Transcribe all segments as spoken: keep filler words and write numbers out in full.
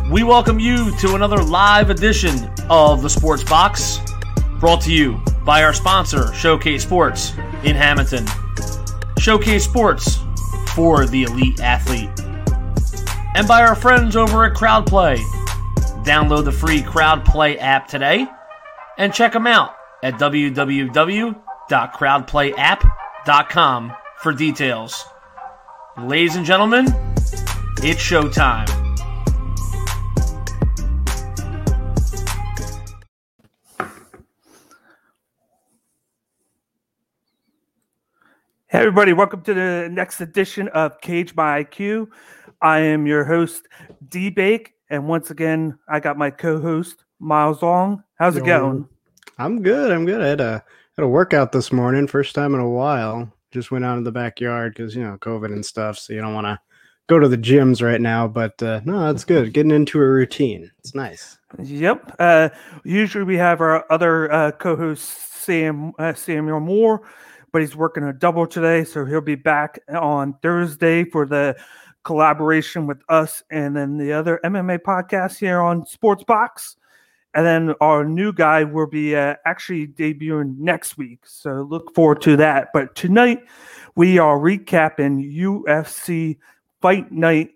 We welcome you to another live edition of the Sports Box, brought to you by our sponsor, Showcase Sports in Hamilton. Showcase Sports for the elite athlete. And by our friends over at CrowdPlay. Download the free CrowdPlay app today and check them out at w w w dot crowd play app dot com for details. Ladies and gentlemen, it's showtime. Hey everybody, welcome to the next edition of Cage My I Q. I am your host, D-Bake, and once again, I got my co-host, Miles Long. How's it Yo, going? I'm good, I'm good. I had a, had a workout this morning, first time in a while. Just went out in the backyard because, you know, COVID and stuff, so you don't want to go to the gyms right now, but uh, no, it's good. Getting into a routine. It's nice. Yep. Uh, usually we have our other uh, co-host, Sam uh, Samuel Moore, but he's working a double today, so he'll be back on Thursday for the collaboration with us and then the other M M A podcast here on Sports Box. And then our new guy will be uh, actually debuting next week, so look forward to that. But tonight we are recapping U F C Fight Night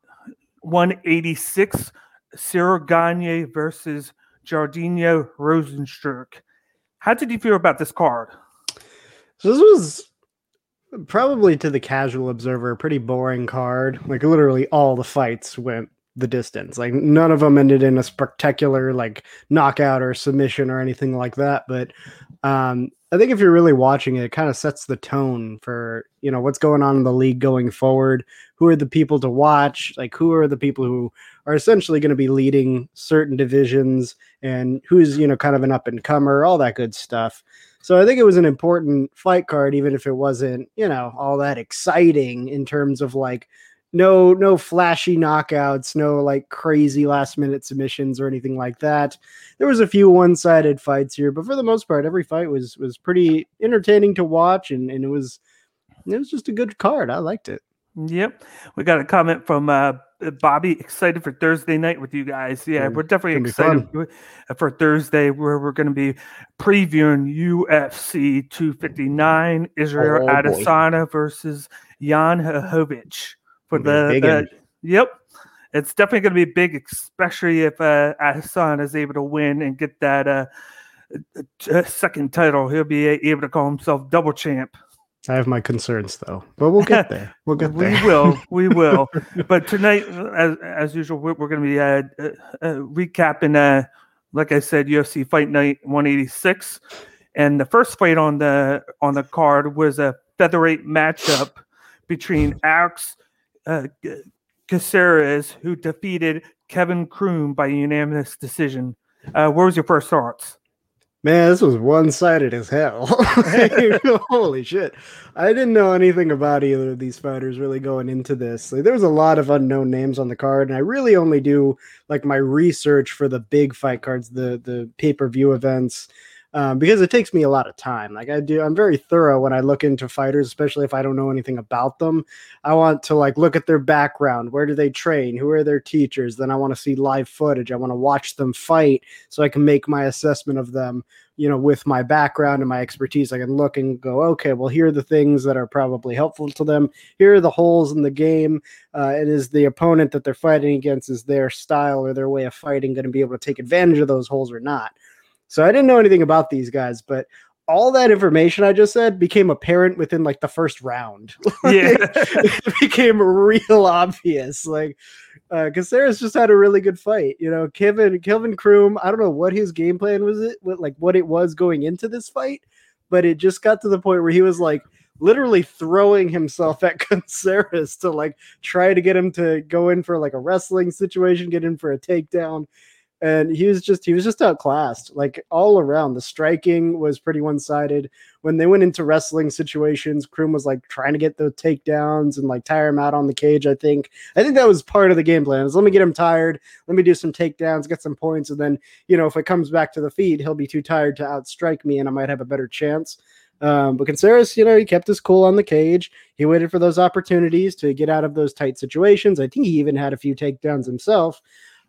one eighty-six, Cyril Gagne versus Jairzinho Rozenstruik. How did you feel about this card? So this was probably, to the casual observer, a pretty boring card. Like literally all the fights went the distance. Like none of them ended in a spectacular like knockout or submission or anything like that. But um, I think if you're really watching it, it kind of sets the tone for, you know, what's going on in the league going forward. Who are the people to watch? Like who are the people who are essentially going to be leading certain divisions and who's, you know, kind of an up and comer, all that good stuff. So I think it was an important fight card, even if it wasn't, you know, all that exciting in terms of like no, no flashy knockouts, no like crazy last minute submissions or anything like that. There was a few one-sided fights here, but for the most part, every fight was, was pretty entertaining to watch. And, and it was, it was just a good card. I liked it. Yep. We got a comment from uh, Bobby. Excited for Thursday night with you guys. Yeah, Mm, we're definitely it's gonna be excited for Thursday where we're going to be previewing U F C two fifty-nine, Israel Oh, boy. Adesanya versus Jan Blachowicz. For Gonna the, be big uh, one. yep. It's definitely going to be big, especially if uh, Adesanya is able to win and get that uh, uh, second title. He'll be able to call himself double champ. I have my concerns though, but we'll get there. We'll get there. We will. We will. But tonight, as, as usual, we're, we're going to be uh, uh, uh, recapping, uh, like I said, U F C Fight Night one eighty-six. And the first fight on the on the card was a featherweight matchup between Alex uh, Caceres, who defeated Kevin Croom by unanimous decision. Uh, what was your first thoughts? Man, this was one-sided as hell. Holy shit. I didn't know anything about either of these fighters really going into this. Like, there was a lot of unknown names on the card, and I really only do like my research for the big fight cards, the the pay-per-view events, um, because it takes me a lot of time. Like I do, I'm very thorough when I look into fighters, especially if I don't know anything about them. I want to like look at their background. Where do they train? Who are their teachers? Then I want to see live footage. I want to watch them fight so I can make my assessment of them, you know, with my background and my expertise. I can look and go, okay, well, here are the things that are probably helpful to them. Here are the holes in the game. Uh, and is the opponent that they're fighting against, is their style or their way of fighting going to be able to take advantage of those holes or not? So I didn't know anything about these guys, but all that information I just said became apparent within like the first round. Yeah. It became real obvious. Like, uh, Caceres just had a really good fight. You know, Kevin, Kelvin Croom, I don't know what his game plan was, it what, like what it was going into this fight, but it just got to the point where he was like literally throwing himself at Caceres to like try to get him to go in for like a wrestling situation, get in for a takedown. And he was just he was just outclassed, like all around. The striking was pretty one-sided. When they went into wrestling situations, Kroom was like trying to get the takedowns and like tire him out on the cage. I think I think that was part of the game plan. Is let me get him tired, let me do some takedowns, get some points, and then, you know, if it comes back to the feet, he'll be too tired to outstrike me, and I might have a better chance. Um, but Caceres, you know, he kept his cool on the cage. He waited for those opportunities to get out of those tight situations. I think he even had a few takedowns himself.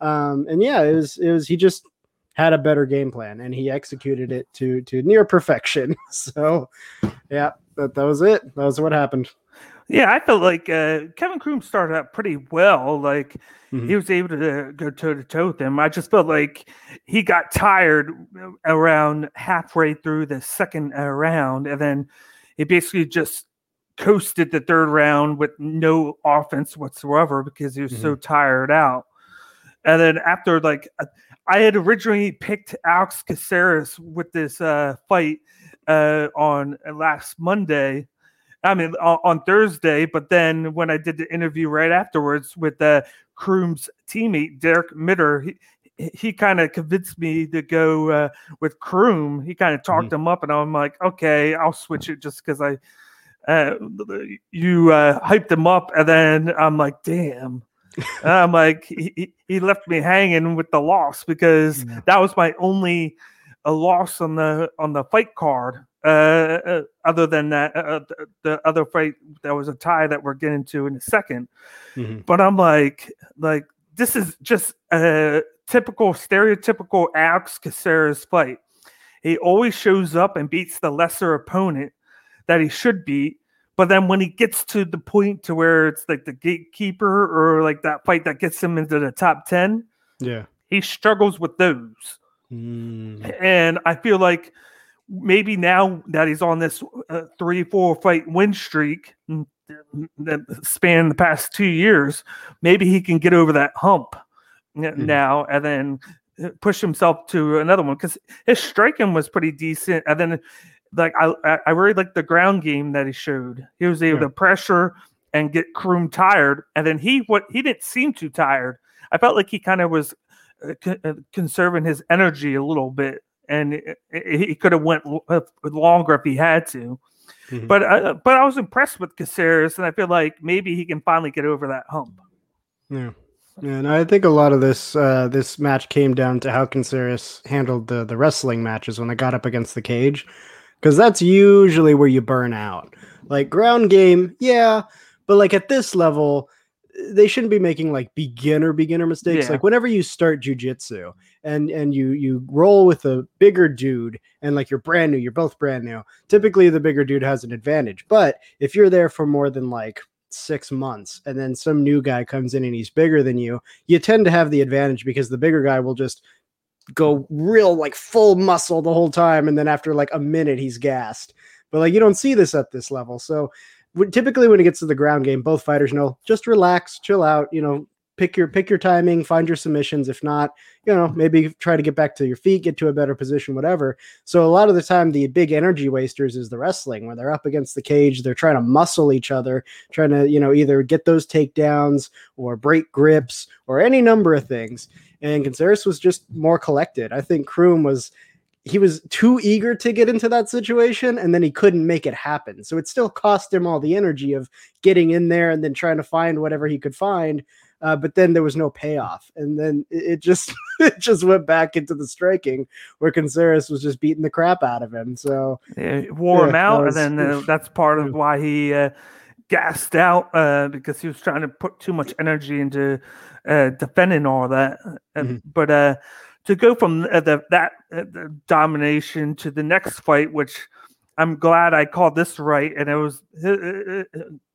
Um, and yeah, it was, it was, he just had a better game plan and he executed it to, to near perfection. So yeah, that, that was it. That was what happened. Yeah, I felt like uh, Kevin Croom started out pretty well. Like mm-hmm. he was able to go toe to toe with him. I just felt like he got tired around halfway through the second uh, round, and then he basically just coasted the third round with no offense whatsoever because he was mm-hmm. so tired out. And then after, like, I had originally picked Alex Caceres with this uh, fight uh, on last Monday. I mean, on, on Thursday, but then when I did the interview right afterwards with uh, Croom's teammate, Derek Mitter, he, he kind of convinced me to go uh, with Croom. He kind of talked mm-hmm. him up, and I'm like, okay, I'll switch it just because I uh, you uh, hyped him up, and then I'm like, damn. And I'm like, he, he left me hanging with the loss because yeah. that was my only a loss on the on the fight card. Uh, uh, other than that, uh, the, the other fight that was a tie that we're getting to in a second. Mm-hmm. But I'm like, like this is just a typical, stereotypical Alex Caceres fight. He always shows up and beats the lesser opponent that he should beat. But then when he gets to the point to where it's like the gatekeeper or like that fight that gets him into the top ten, yeah, he struggles with those. Mm. And I feel like maybe now that he's on this uh, three, four fight win streak that span the past two years, maybe he can get over that hump mm. now and then push himself to another one because his striking was pretty decent. And then, like, I I really liked the ground game that he showed. He was able yeah. to pressure and get Croom tired, and then he what he didn't seem too tired. I felt like he kind of was uh, c- uh, conserving his energy a little bit. And it, it, he could have went l- longer if he had to, mm-hmm. but uh, but I was impressed with Caceres, and I feel like maybe he can finally get over that hump. Yeah, yeah, and I think a lot of this uh, this match came down to how Caceres handled the the wrestling matches when they got up against the cage, because that's usually where you burn out. Like ground game, yeah, but like at this level, they shouldn't be making like beginner beginner mistakes. Yeah. Like whenever you start jiu-jitsu and and you you roll with a bigger dude and like you're brand new, you're both brand new, typically the bigger dude has an advantage. But if you're there for more than like six months and then some new guy comes in and he's bigger than you, you tend to have the advantage because the bigger guy will just go real like full muscle the whole time, and then after like a minute he's gassed. But like you don't see this at this level. So typically when it gets to the ground game, both fighters know, just relax, chill out, you know, pick your pick your timing, find your submissions. If not, you know, maybe try to get back to your feet, get to a better position, whatever. So a lot of the time, the big energy wasters is the wrestling, where they're up against the cage, they're trying to muscle each other, trying to, you know, either get those takedowns or break grips or any number of things. And Caceres was just more collected. I think Croom was he was too eager to get into that situation, and then he couldn't make it happen. So it still cost him all the energy of getting in there and then trying to find whatever he could find. Uh, but then there was no payoff. And then it, it just it just went back into the striking where Caceres was just beating the crap out of him. So yeah, it wore yeah, him out. Was, and then uh, that's part of why he uh, gassed out uh, because he was trying to put too much energy into uh, defending all that. Mm-hmm. But uh, to go from uh, the, that uh, the domination to the next fight, which I'm glad I called this right, and it was uh, uh,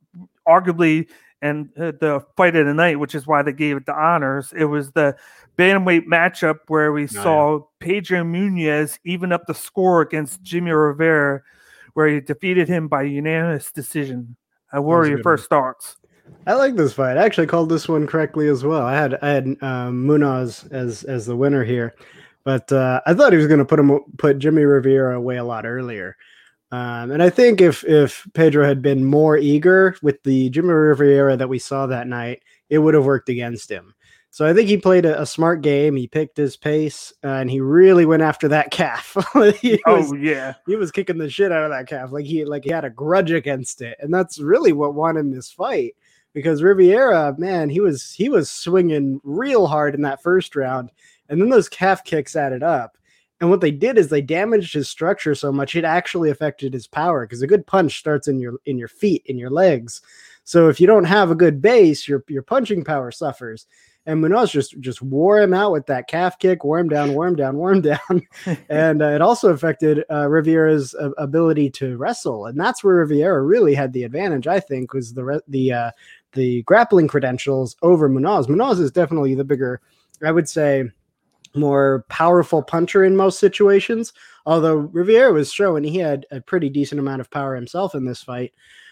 arguably and uh, the fight of the night, which is why they gave it the honors. It was the bantamweight matchup where we oh, saw yeah. Pedro Munhoz even up the score against Jimmy Rivera, where he defeated him by unanimous decision. Uh, what were your first one. thoughts? I like this fight. I actually called this one correctly as well. I had I had um, Munhoz as as the winner here, but uh, I thought he was going to put him put Jimmy Rivera away a lot earlier. Um, and I think if if Pedro had been more eager with the Jimmy Rivera that we saw that night, it would have worked against him. So I think he played a, a smart game. He picked his pace, uh, and he really went after that calf. he oh was, yeah, he was kicking the shit out of that calf, like he like he had a grudge against it, and that's really what won him this fight. Because Rivera, man, he was he was swinging real hard in that first round, and then those calf kicks added up. And what they did is they damaged his structure so much it actually affected his power, because a good punch starts in your in your feet, in your legs. So if you don't have a good base, your your punching power suffers. and Munoz just just wore him out with that calf kick, wore him down, wore him down, wore him down, and uh, it also affected uh, Rivera's uh, ability to wrestle, and that's where Rivera really had the advantage. I think was the re- the uh, the grappling credentials over Munoz. Munoz is definitely the bigger, I would say, more powerful puncher in most situations. Although Rivera was showing he had a pretty decent amount of power himself in this fight.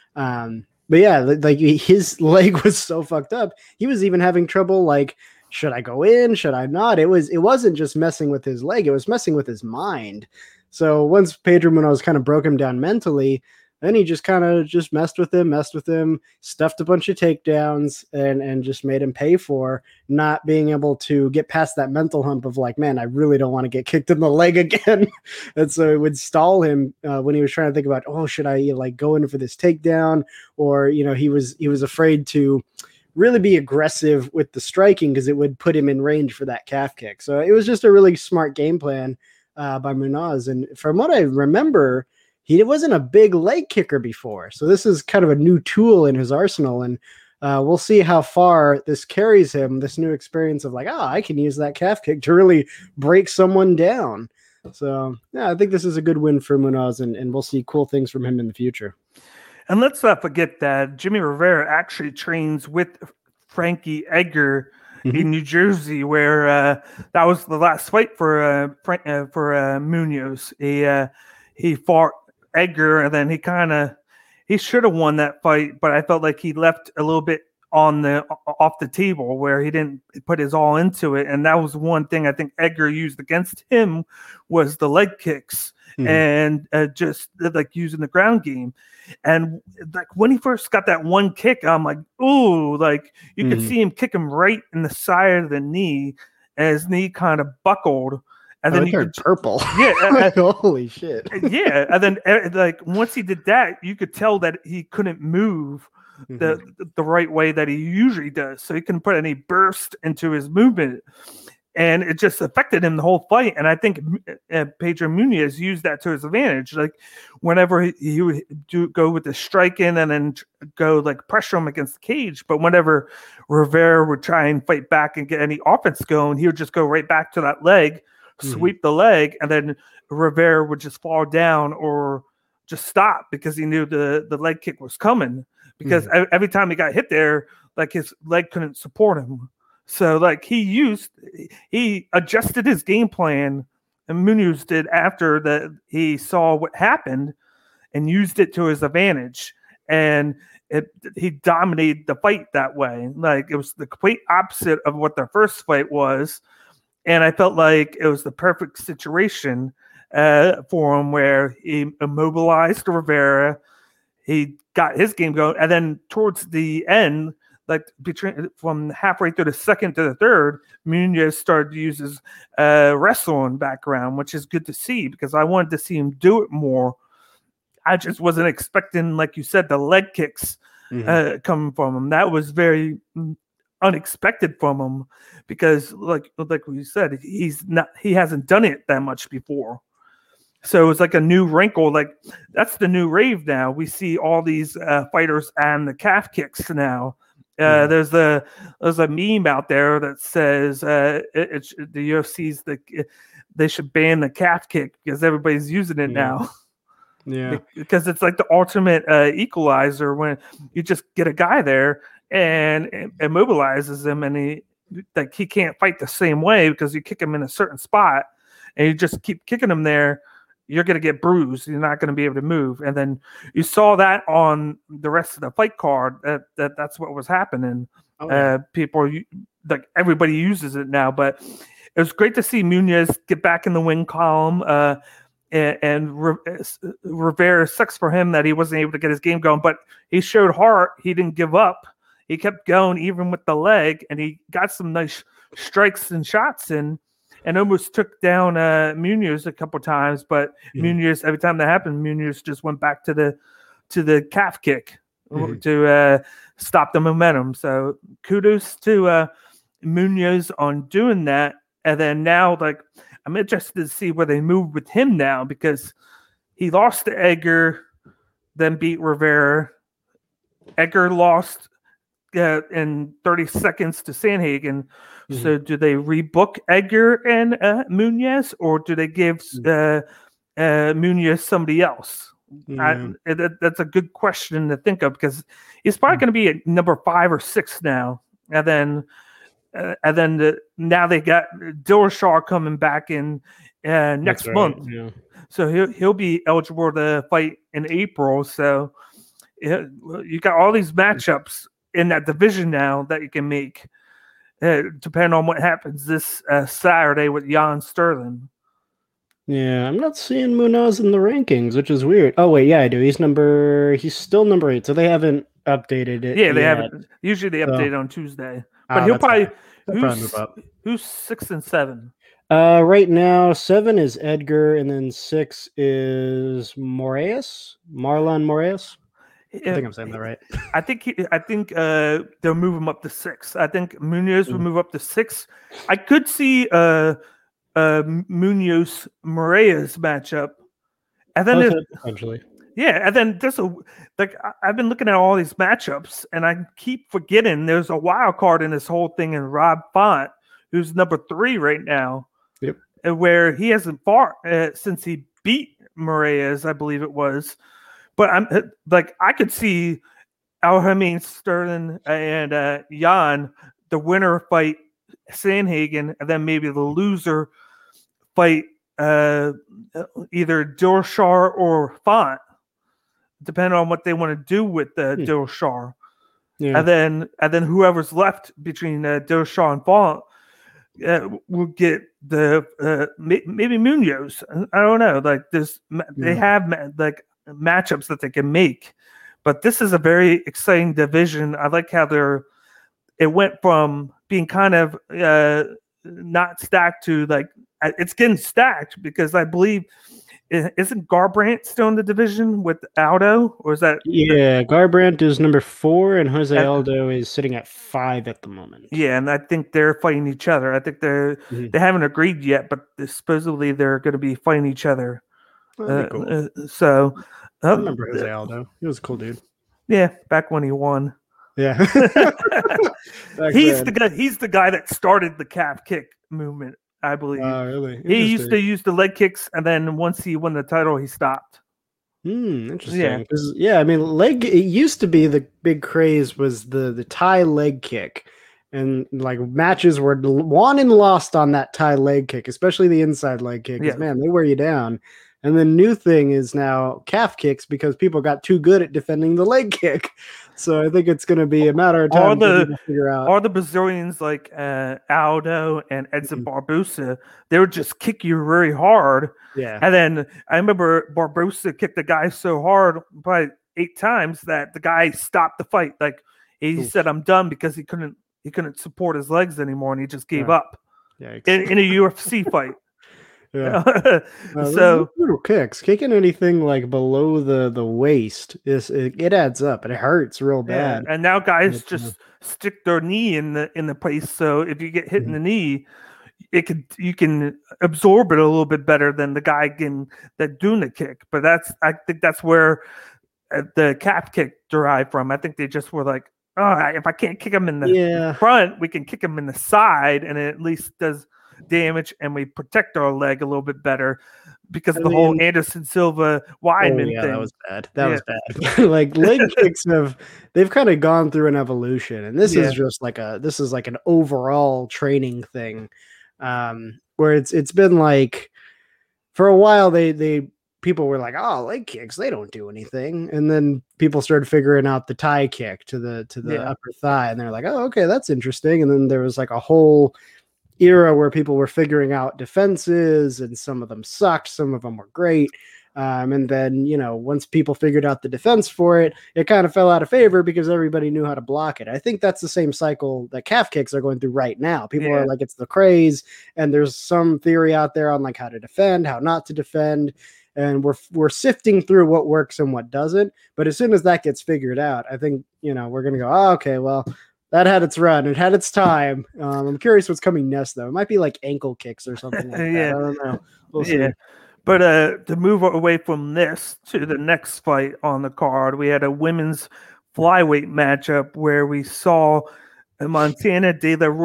Um, but yeah, like his leg was so fucked up. He was even having trouble. Like, should I go in? Should I not? It was, it wasn't just messing with his leg. It was messing with his mind. So once Pedro Munoz kind of broke him down mentally, then he just kind of just messed with him, messed with him, stuffed a bunch of takedowns, and and just made him pay for not being able to get past that mental hump of like, man, I really don't want to get kicked in the leg again. And so it would stall him uh, when he was trying to think about, oh, should I like go in for this takedown? Or, you know, he was he was afraid to really be aggressive with the striking because it would put him in range for that calf kick. So it was just a really smart game plan uh, by Munoz. And from what I remember, he wasn't a big leg kicker before. So this is kind of a new tool in his arsenal. And uh, we'll see how far this carries him, this new experience of like, oh, I can use that calf kick to really break someone down. So, yeah, I think this is a good win for Munoz, and, and we'll see cool things from him in the future. And let's not forget that Jimmy Rivera actually trains with Frankie Edgar mm-hmm. in New Jersey, where uh, that was the last fight for uh, Frank, uh, for uh, Munoz. He, uh, he fought Edgar, and then he kind of he should have won that fight, but I felt like he left a little bit on the off the table where he didn't put his all into it, and that was one thing I think Edgar used against him was the leg kicks mm-hmm. and uh, just like using the ground game. And like when he first got that one kick, I'm like, ooh, like you mm-hmm. could see him kick him right in the side of the knee, and his knee kind of buckled. And oh, then you could purple. Yeah. Uh, holy shit. Yeah. And then uh, like once he did that, you could tell that he couldn't move mm-hmm. the the right way that he usually does. So he couldn't put any burst into his movement. And it just affected him the whole fight. And I think uh, Pedro Munoz used that to his advantage. Like whenever he, he would do go with the strike in and then go like pressure him against the cage. But whenever Rivera would try and fight back and get any offense going, he would just go right back to that leg, sweep mm-hmm. the leg, and then Rivera would just fall down or just stop because he knew the, the leg kick was coming. Because mm-hmm. every time he got hit there, like his leg couldn't support him. So like he used, he adjusted his game plan, and Munoz did after that he saw what happened and used it to his advantage. And it, he dominated the fight that way. Like it was the complete opposite of what the first fight was. And I felt like it was the perfect situation uh, for him where he immobilized Rivera. He got his game going. And then towards the end, like between from halfway through the second to the third, Munoz started to use his uh, wrestling background, which is good to see because I wanted to see him do it more. I just wasn't expecting, like you said, the leg kicks mm-hmm. uh, coming from him. That was very unexpected from him because like like we said, he's not he hasn't done it that much before. So it's like a new wrinkle. Like that's the new rave now. We see all these uh, fighters and the calf kicks now. Uh, yeah. There's a there's a meme out there that says uh, it, it's the U F C's the they should ban the calf kick because everybody's using it yeah. now. Yeah, because it's like the ultimate uh, equalizer when you just get a guy there and it immobilizes him, and he like he can't fight the same way because you kick him in a certain spot, and you just keep kicking him there. You're going to get bruised. You're not going to be able to move. And then you saw that on the rest of the fight card. That that that's what was happening. Oh, yeah. Uh, people like everybody uses it now, but it was great to see Munoz get back in the win column. Uh, and, and Rivera, sucks for him that he wasn't able to get his game going, but he showed heart. He didn't give up. He kept going even with the leg, and he got some nice strikes and shots in. And almost took down uh, Munoz a couple times, but mm-hmm. Munoz, every time that happened, Munoz just went back to the to the calf kick mm-hmm. to uh, stop the momentum. So kudos to uh, Munoz on doing that. And then now, like, I'm interested to see where they move with him now because he lost to Edgar, then beat Rivera. Edgar lost, uh, in thirty seconds to Sandhagen. Mm-hmm. So do they rebook Edgar and uh, Munoz, or do they give uh, uh, Munoz somebody else? Yeah. I, that, that's a good question to think of, because he's probably going to be at number five or six now, and then uh, and then the, now they got Dillashaw coming back in uh, next right. month, yeah. So he'll he'll be eligible to fight in April. So it, you got all these matchups in that division now that you can make, uh, depending on what happens this uh, Saturday with Jan Sterling. Yeah, I'm not seeing Munoz in the rankings, which is weird. Oh wait, yeah, I do. He's number. He's still number eight, so they haven't updated it. Yeah, they yet. haven't. Usually they update so, on Tuesday, but oh, he'll probably who's, who's six and seven. Uh, right now seven is Edgar, and then six is Moraes, Marlon Moraes. I think I'm saying that right. I think he, I think uh, they'll move him up to six. I think Munoz mm. will move up to six. I could see uh. Uh, Munoz Moraes matchup, and then okay, essentially, yeah, and then there's a like I, I've been looking at all these matchups, and I keep forgetting there's a wild card in this whole thing, in Rob Font, who's number three right now. Yep, where he hasn't fought uh, since he beat Moraes, I believe it was. But I'm like I could see Aljamain Sterling and uh, Jan, the winner fight Sandhagen, and then maybe the loser fight uh, either Dillashaw or Font, depending on what they want to do with uh, hmm. Dillashaw. Yeah. And then and then whoever's left between uh, Dillashaw and Font uh, will get the uh, maybe Munoz. I don't know. Like this, yeah. They have like matchups that they can make, but this is a very exciting division. I like how they're. It went from being kind of uh, not stacked to like it's getting stacked, because I believe isn't Garbrandt still in the division with Aldo, or is that yeah Garbrandt is number four and Jose and, Aldo is sitting at five at the moment. Yeah, and I think they're fighting each other. I think they're mm-hmm. they haven't agreed yet, but supposedly they're going to be fighting each other. Uh, cool. uh, so I remember Jose Aldo. He was a cool dude. Yeah, back when he won. Yeah, he's then. the guy. He's the guy that started the calf kick movement, I believe. Oh, uh, really? He used to use the leg kicks, and then once he won the title, he stopped. Hmm, interesting. Yeah, yeah. I mean, leg. It used to be the big craze was the the Thai leg kick, and like matches were won and lost on that Thai leg kick, especially the inside leg kick. Yeah. Man, they wear you down. And the new thing is now calf kicks, because people got too good at defending the leg kick. So I think it's going to be a matter of time all the, to figure out. All the Brazilians like uh, Aldo and Edson mm-hmm. Barbosa, they would just kick you very hard. Yeah. And then I remember Barbosa kicked the guy so hard, probably eight times, that the guy stopped the fight. Like he Oof. said, "I'm done," because he couldn't he couldn't support his legs anymore, and he just gave yeah. up yeah, in, in a U F C fight. Yeah. uh, so little kicks, kicking anything like below the the waist is it, it adds up and it hurts real bad. Yeah. And now guys but, just uh, stick their knee in the in the place. So if you get hit mm-hmm. in the knee, it could you can absorb it a little bit better than the guy can that doing the kick. But that's I think that's where uh, the calf kick derived from. I think they just were like, oh, if I can't kick him in the yeah. front, we can kick him in the side, and it at least does damage, and we protect our leg a little bit better, because I the mean, whole Anderson Silva Weidman oh, yeah, thing. That was bad. That yeah. was bad. Like leg kicks have they've kind of gone through an evolution, and this yeah. is just like a this is like an overall training thing, um, where it's it's been like for a while they they people were like, oh, leg kicks, they don't do anything, and then people started figuring out the Thai kick to the to the yeah. upper thigh, and they're like, oh, okay, that's interesting, and then there was like a whole era where people were figuring out defenses, and some of them sucked, some of them were great. Um, and then, you know, once people figured out the defense for it, it kind of fell out of favor because everybody knew how to block it. I think that's the same cycle that calf kicks are going through right now. People yeah. are like, it's the craze, and there's some theory out there on like how to defend, how not to defend. And we're, we're sifting through what works and what doesn't. But as soon as that gets figured out, I think, you know, we're going to go, oh, okay, well, that had its run. It had its time. Um, I'm curious what's coming next, though. It might be like ankle kicks or something like yeah. that. I don't know. We'll yeah. see. But uh, to move away from this to the next fight on the card, we had a women's flyweight matchup where we saw Montana De La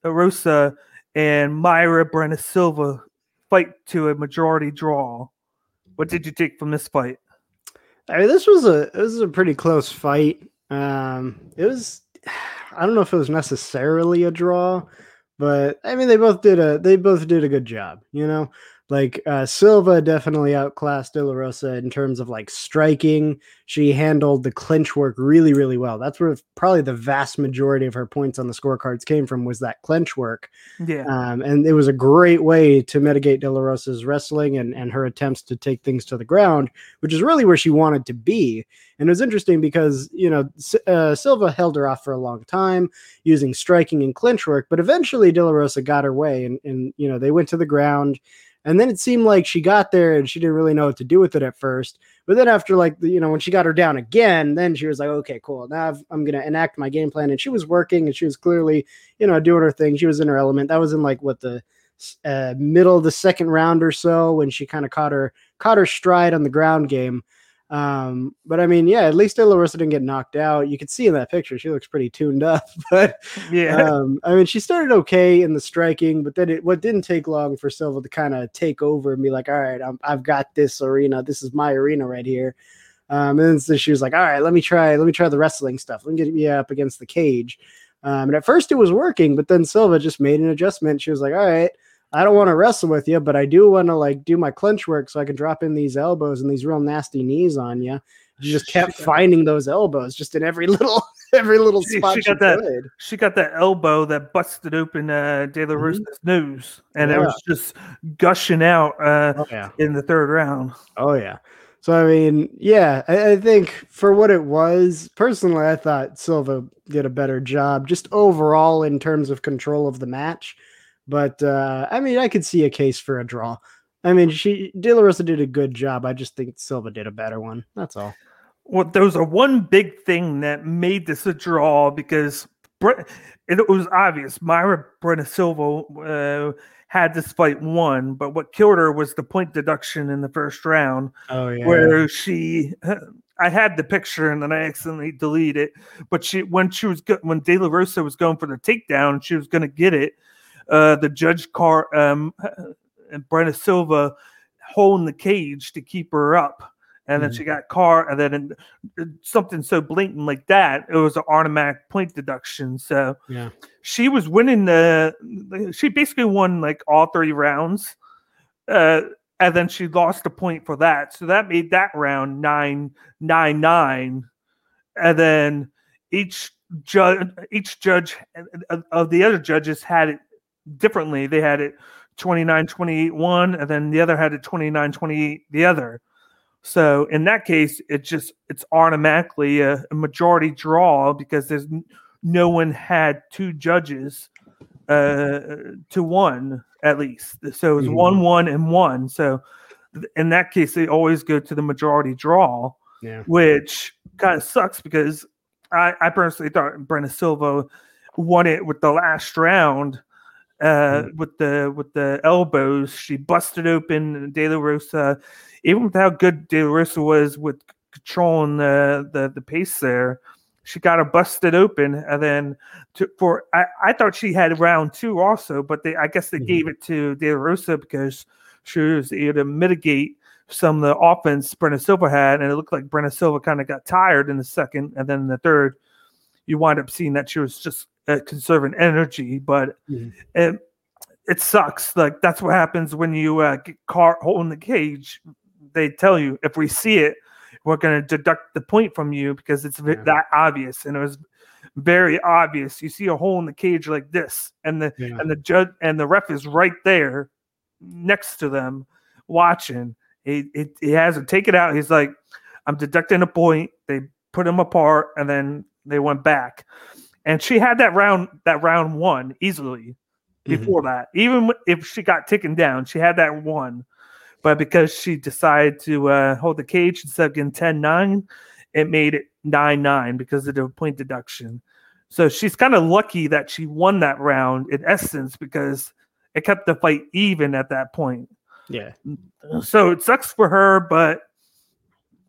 Rosa and Mayra Brenna Silva fight to a majority draw. What did you take from this fight? I mean, this was a this was a pretty close fight. Um, it was, I don't know if it was necessarily a draw, but I mean, they both did a they both did a good job. You know, like uh, Silva definitely outclassed De La Rosa in terms of like striking. She handled the clinch work really, really well. That's where probably the vast majority of her points on the scorecards came from, was that clinch work. Yeah. Um, and it was a great way to mitigate De La Rosa's wrestling and, and her attempts to take things to the ground, which is really where she wanted to be. And it was interesting because, you know, uh, Silva held her off for a long time using striking and clinch work, but eventually De La Rosa got her way and, and, you know, they went to the ground. And then it seemed like she got there and she didn't really know what to do with it at first. But then after, like, the, you know, when she got her down again, then she was like, okay, cool. Now I've, I'm going to enact my game plan. And she was working and she was clearly, you know, doing her thing. She was in her element. That was in like what the uh, middle of the second round or so when she kind of caught her, caught her stride on the ground game. Um, but I mean, yeah, at least De La Rosa didn't get knocked out. You could see in that picture, she looks pretty tuned up, but yeah, um, I mean, she started okay in the striking, but then it, what didn't take long for Silva to kind of take over and be like, all right, I'm, I've got this arena. This is my arena right here. Um, and then so she was like, all right, let me try, let me try the wrestling stuff. Let me get me up against the cage. Um, and at first it was working, but then Silva just made an adjustment. She was like, all right, I don't want to wrestle with you, but I do want to like do my clinch work so I can drop in these elbows and these real nasty knees on you. She just kept she finding those elbows just in every little every little she, spot. She, she got that. could. She got that elbow that busted open uh, De La Rosa's mm-hmm. nose, and yeah. it was just gushing out uh, oh, yeah. in the third round. Oh yeah. So I mean, yeah, I, I think for what it was, personally, I thought Silva did a better job just overall in terms of control of the match. But uh, I mean, I could see a case for a draw. I mean, she De La Rosa did a good job. I just think Silva did a better one. That's all. Well, there was a one big thing that made this a draw because Bre- it was obvious. Mayra Brenna Silva uh, had this fight won, but what killed her was the point deduction in the first round. Oh yeah, where she. I had the picture and then I accidentally deleted it. But she, when she was go- when De La Rosa was going for the takedown, she was going to get it. Uh, the judge car um, and Brenna Silva holding the cage to keep her up, and then mm-hmm. she got car, and then in, something so blatant like that, it was an automatic point deduction. So yeah, she was winning the. She basically won like all three rounds, uh, and then she lost a point for that. So that made that round nine nine nine, and then each judge each judge of the other judges had it differently. They had it twenty-nine twenty-eight one, and then the other had it twenty-nine twenty-eight the other. So in that case, it just it's automatically a, a majority draw because there's no one had two judges uh, to one at least. So it's mm-hmm. one one and one. So in that case, they always go to the majority draw, yeah. which kind of sucks because I, I personally thought Brenna Silva won it with the last round. Uh, mm. with the with the elbows, she busted open De La Rosa. Even with how good De La Rosa was with controlling the, the the pace there, she got her busted open. And then to, for I, I thought she had round two also, but they I guess they mm. gave it to De La Rosa because she was able to mitigate some of the offense Brenna Silva had, and it looked like Brenna Silva kind of got tired in the second, and then in the third, you wind up seeing that she was just Uh, conserving energy, but mm-hmm. it, it sucks. Like that's what happens when you uh, get caught holding the cage. They tell you if we see it, we're going to deduct the point from you because it's yeah. that obvious, and it was very obvious. You see a hole in the cage like this, and the yeah. and the judge and the ref is right there next to them watching. He, he, he has to take it out. He's like, "I'm deducting a point." They put him apart, and then they went back. And she had that round, that round one easily before mm-hmm. that. Even if she got taken down, she had that one. But because she decided to uh, hold the cage instead of getting ten nine, it made it nine nine because of the point deduction. So she's kind of lucky that she won that round in essence because it kept the fight even at that point. Yeah. So it sucks for her, but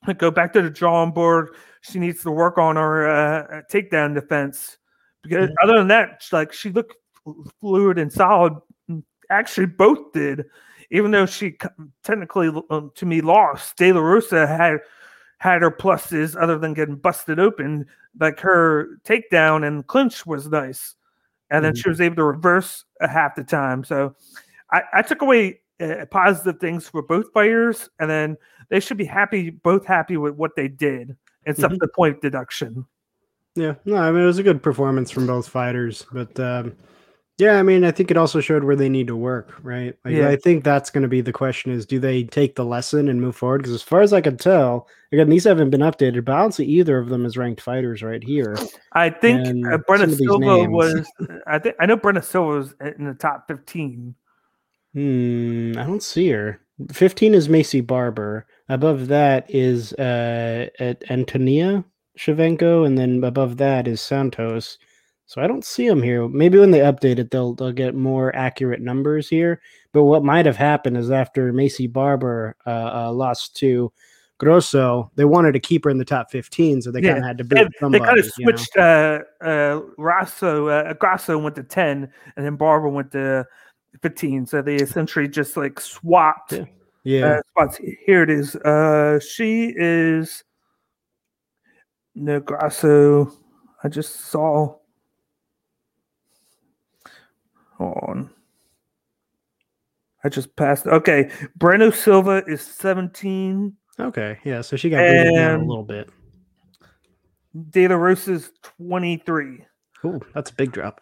go back to the drawing board. She needs to work on her uh, takedown defense because mm-hmm. other than that, like she looked fluid and solid. Actually, both did, even though she technically, um, to me, lost. De La Rosa had had her pluses other than getting busted open. Like her takedown and clinch was nice, and then mm-hmm. she was able to reverse a half the time. So I, I took away uh, positive things for both fighters, and then they should be happy, both happy with what they did, except mm-hmm. the point deduction. Yeah, no, I mean it was a good performance from both fighters, but um, yeah, I mean I think it also showed where they need to work, right? Like, yeah. I think that's going to be the question: is do they take the lesson and move forward? Because as far as I can tell, again, these haven't been updated, but I don't see either of them as ranked fighters right here. I think uh, Brenna Silva was. I think I know Brenna Silva was in the top fifteen. Hmm, I don't see her. fifteen is Macy Barber. Above that is uh, Antonia Shevchenko, and then above that is Santos. So I don't see them here. Maybe when they update it, they'll they'll get more accurate numbers here. But what might have happened is after Macy Barber uh, uh, lost to Grosso, they wanted to keep her in the top fifteen, so they yeah. kind of had to beat they, somebody. They kind of switched. You know? uh, uh, Grasso, uh, Grasso went to ten, and then Barber went to fifteen. So they essentially just like swapped. Yeah. Yeah. Uh, spots. Here it is. Uh, she is no Grasso. I just saw. Hold on. I just passed. Okay. Breno Silva is seventeen. Okay. Yeah. So she got beaten down a little bit. De La Rosa is twenty-three. Ooh, that's a big drop.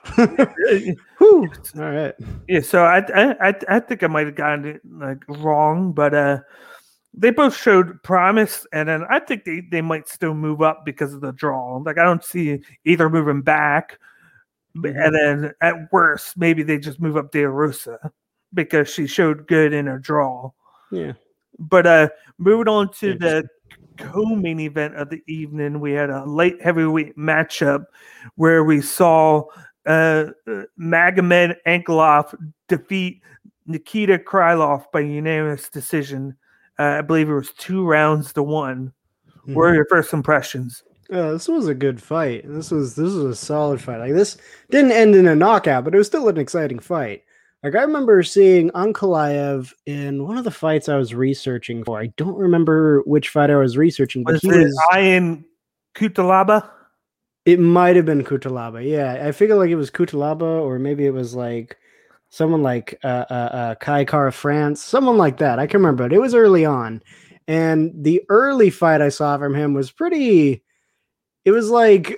Whew. All right. Yeah. So I, I, I think I might have gotten it like wrong, but uh, they both showed promise, and then I think they, they might still move up because of the draw. Like I don't see either moving back. And then at worst, maybe they just move up De La Rosa because she showed good in her draw. Yeah. But uh, moving on to the co-main event of the evening, we had a light heavyweight matchup where we saw uh, Magomed Ankalaev defeat Nikita Krylov by unanimous decision. Uh, I believe it was two rounds to one. Mm-hmm. What are your first impressions? Uh, this was a good fight. This was this was a solid fight. Like this didn't end in a knockout, but it was still an exciting fight. Like I remember seeing Ankalaev in one of the fights I was researching for. I don't remember which fight I was researching, but was he it was Ian Cutelaba. It might have been Cutelaba. Yeah, I figured like it was Cutelaba, or maybe it was like someone like uh, uh, uh, Kai Kara France, someone like that. I can remember, but it was early on, and the early fight I saw from him was pretty. It was like,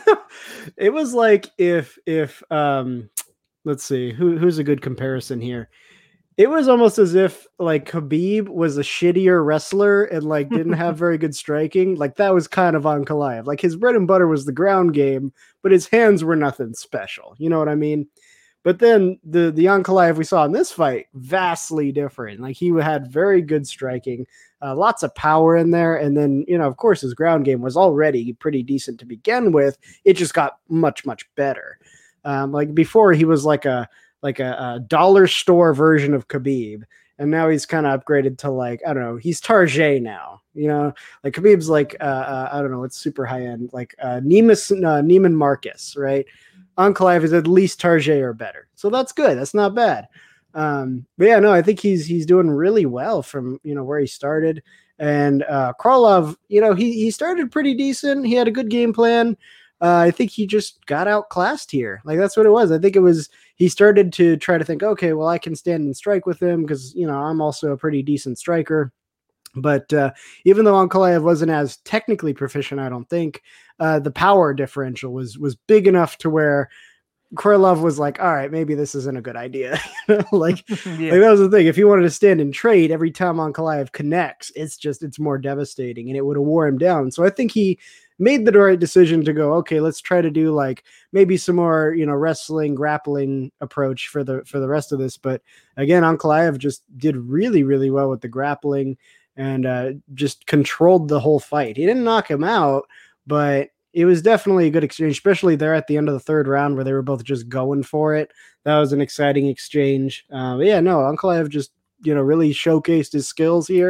it was like if, if, um, let's see, who, who's a good comparison here? It was almost as if like Khabib was a shittier wrestler and like didn't have very good striking. Like that was kind of Ankalaev. Like his bread and butter was the ground game, but his hands were nothing special. You know what I mean? But then the, the Ankalaev we saw in this fight, vastly different. Like he had very good striking. Uh, lots of power in there. And then, you know, of course, his ground game was already pretty decent to begin with. It just got much, much better. Um, like before, he was like a like a, a dollar store version of Khabib. And now he's kind of upgraded to like, I don't know, he's Tarjay now. You know, like Khabib's like, uh, uh, I don't know, it's super high end, like uh, Nemus, uh, Neiman Marcus, right? Ankalaev is at least Tarjay or better. So that's good. That's not bad. Um, but yeah, no, I think he's he's doing really well from, you know, where he started. And uh, Krylov, you know, he he started pretty decent. He had a good game plan. Uh, I think he just got outclassed here. Like that's what it was. I think it was he started to try to think, okay, well, I can stand and strike with him because, you know, I'm also a pretty decent striker. But uh, even though Ankalaev wasn't as technically proficient, I don't think uh, the power differential was was big enough to where Krylov was like, all right, maybe this isn't a good idea. like, yeah. like that was the thing. If he wanted to stand and trade every time Ankalaev connects, it's just, it's more devastating and it would have wore him down. So I think he made the right decision to go, okay, let's try to do like maybe some more, you know, wrestling, grappling approach for the, for the rest of this. But again, Ankalaev just did really, really well with the grappling and uh, just controlled the whole fight. He didn't knock him out, but it was definitely a good exchange, especially there at the end of the third round where they were both just going for it. That was an exciting exchange. Uh, but yeah, no, Ankalaev just, you know, really showcased his skills here.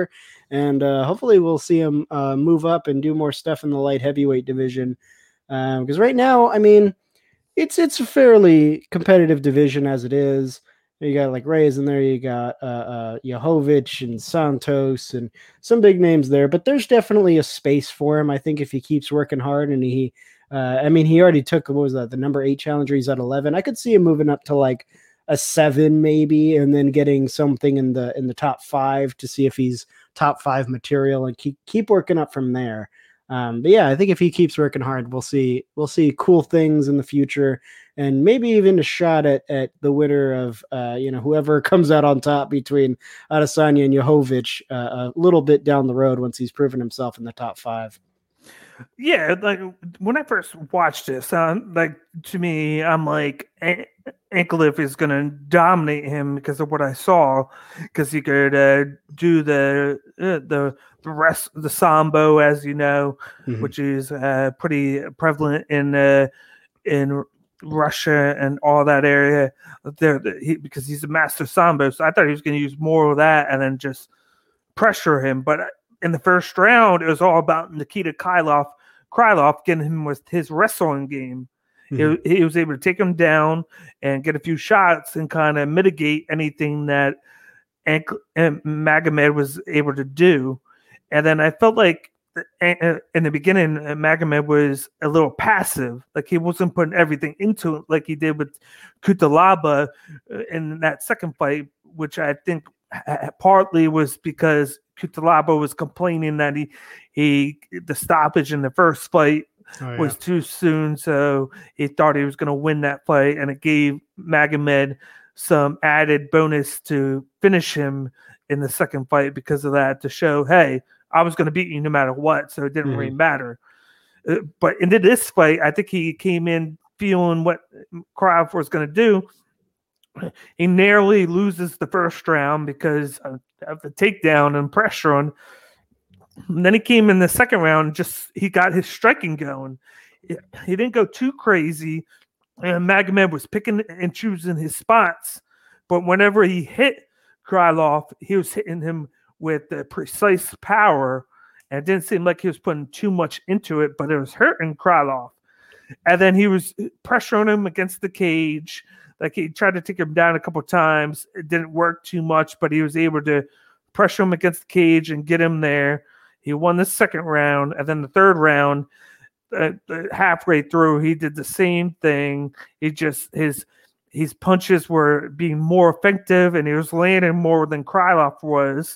and uh, hopefully we'll see him uh, move up and do more stuff in the light heavyweight division. Because um, right now, I mean, it's it's a fairly competitive division as it is. You got like Reyes in there, you got uh, uh, Yahovich and Santos and some big names there, but there's definitely a space for him. I think if he keeps working hard and he, uh, I mean, he already took, what was that, the number eight challenger, he's at eleven. I could see him moving up to like a seven maybe, and then getting something in the in the top five to see if he's top five material and keep keep working up from there. Um, but yeah, I think if he keeps working hard, we'll see we'll see cool things in the future, and maybe even a shot at at the winner of uh, you know whoever comes out on top between Adesanya and Yahovich uh, a little bit down the road once he's proven himself in the top five. Yeah, like when I first watched this, uh, like to me, I'm like An- Ankalaev is going to dominate him because of what I saw, because he could uh, do the uh, the the rest the sambo, as you know, mm-hmm. which is uh, pretty prevalent in uh, in Russia and all that area there, he, because he's a master sambo. So I thought he was going to use more of that and then just pressure him, but in the first round, it was all about Nikita Krylov, Krylov getting him with his wrestling game. Mm-hmm. He, he was able to take him down and get a few shots and kind of mitigate anything that Ank- Magomed was able to do. And then I felt like in the beginning, Magomed was a little passive. Like he wasn't putting everything into it like he did with Cutelaba in that second fight, which I think partly was because Cutelaba was complaining that he he the stoppage in the first fight oh, yeah. was too soon, so he thought he was going to win that fight, and it gave Magomed some added bonus to finish him in the second fight because of that, to show, hey, I was going to beat you no matter what, so it didn't mm-hmm. really matter. Uh, but into this fight, I think he came in feeling what Krylov was going to do. He narrowly loses the first round because of, of the takedown and pressure on. And then he came in the second round, just he got his striking going. He didn't go too crazy, and Magomed was picking and choosing his spots. But whenever he hit Krylov, he was hitting him with the precise power, and it didn't seem like he was putting too much into it, but it was hurting Krylov. And then he was pressuring him against the cage. Like he tried to take him down a couple times. It didn't work too much, but he was able to pressure him against the cage and get him there. He won the second round, and then the third round, uh, halfway through, he did the same thing. He just his his punches were being more effective, and he was landing more than Krylov was,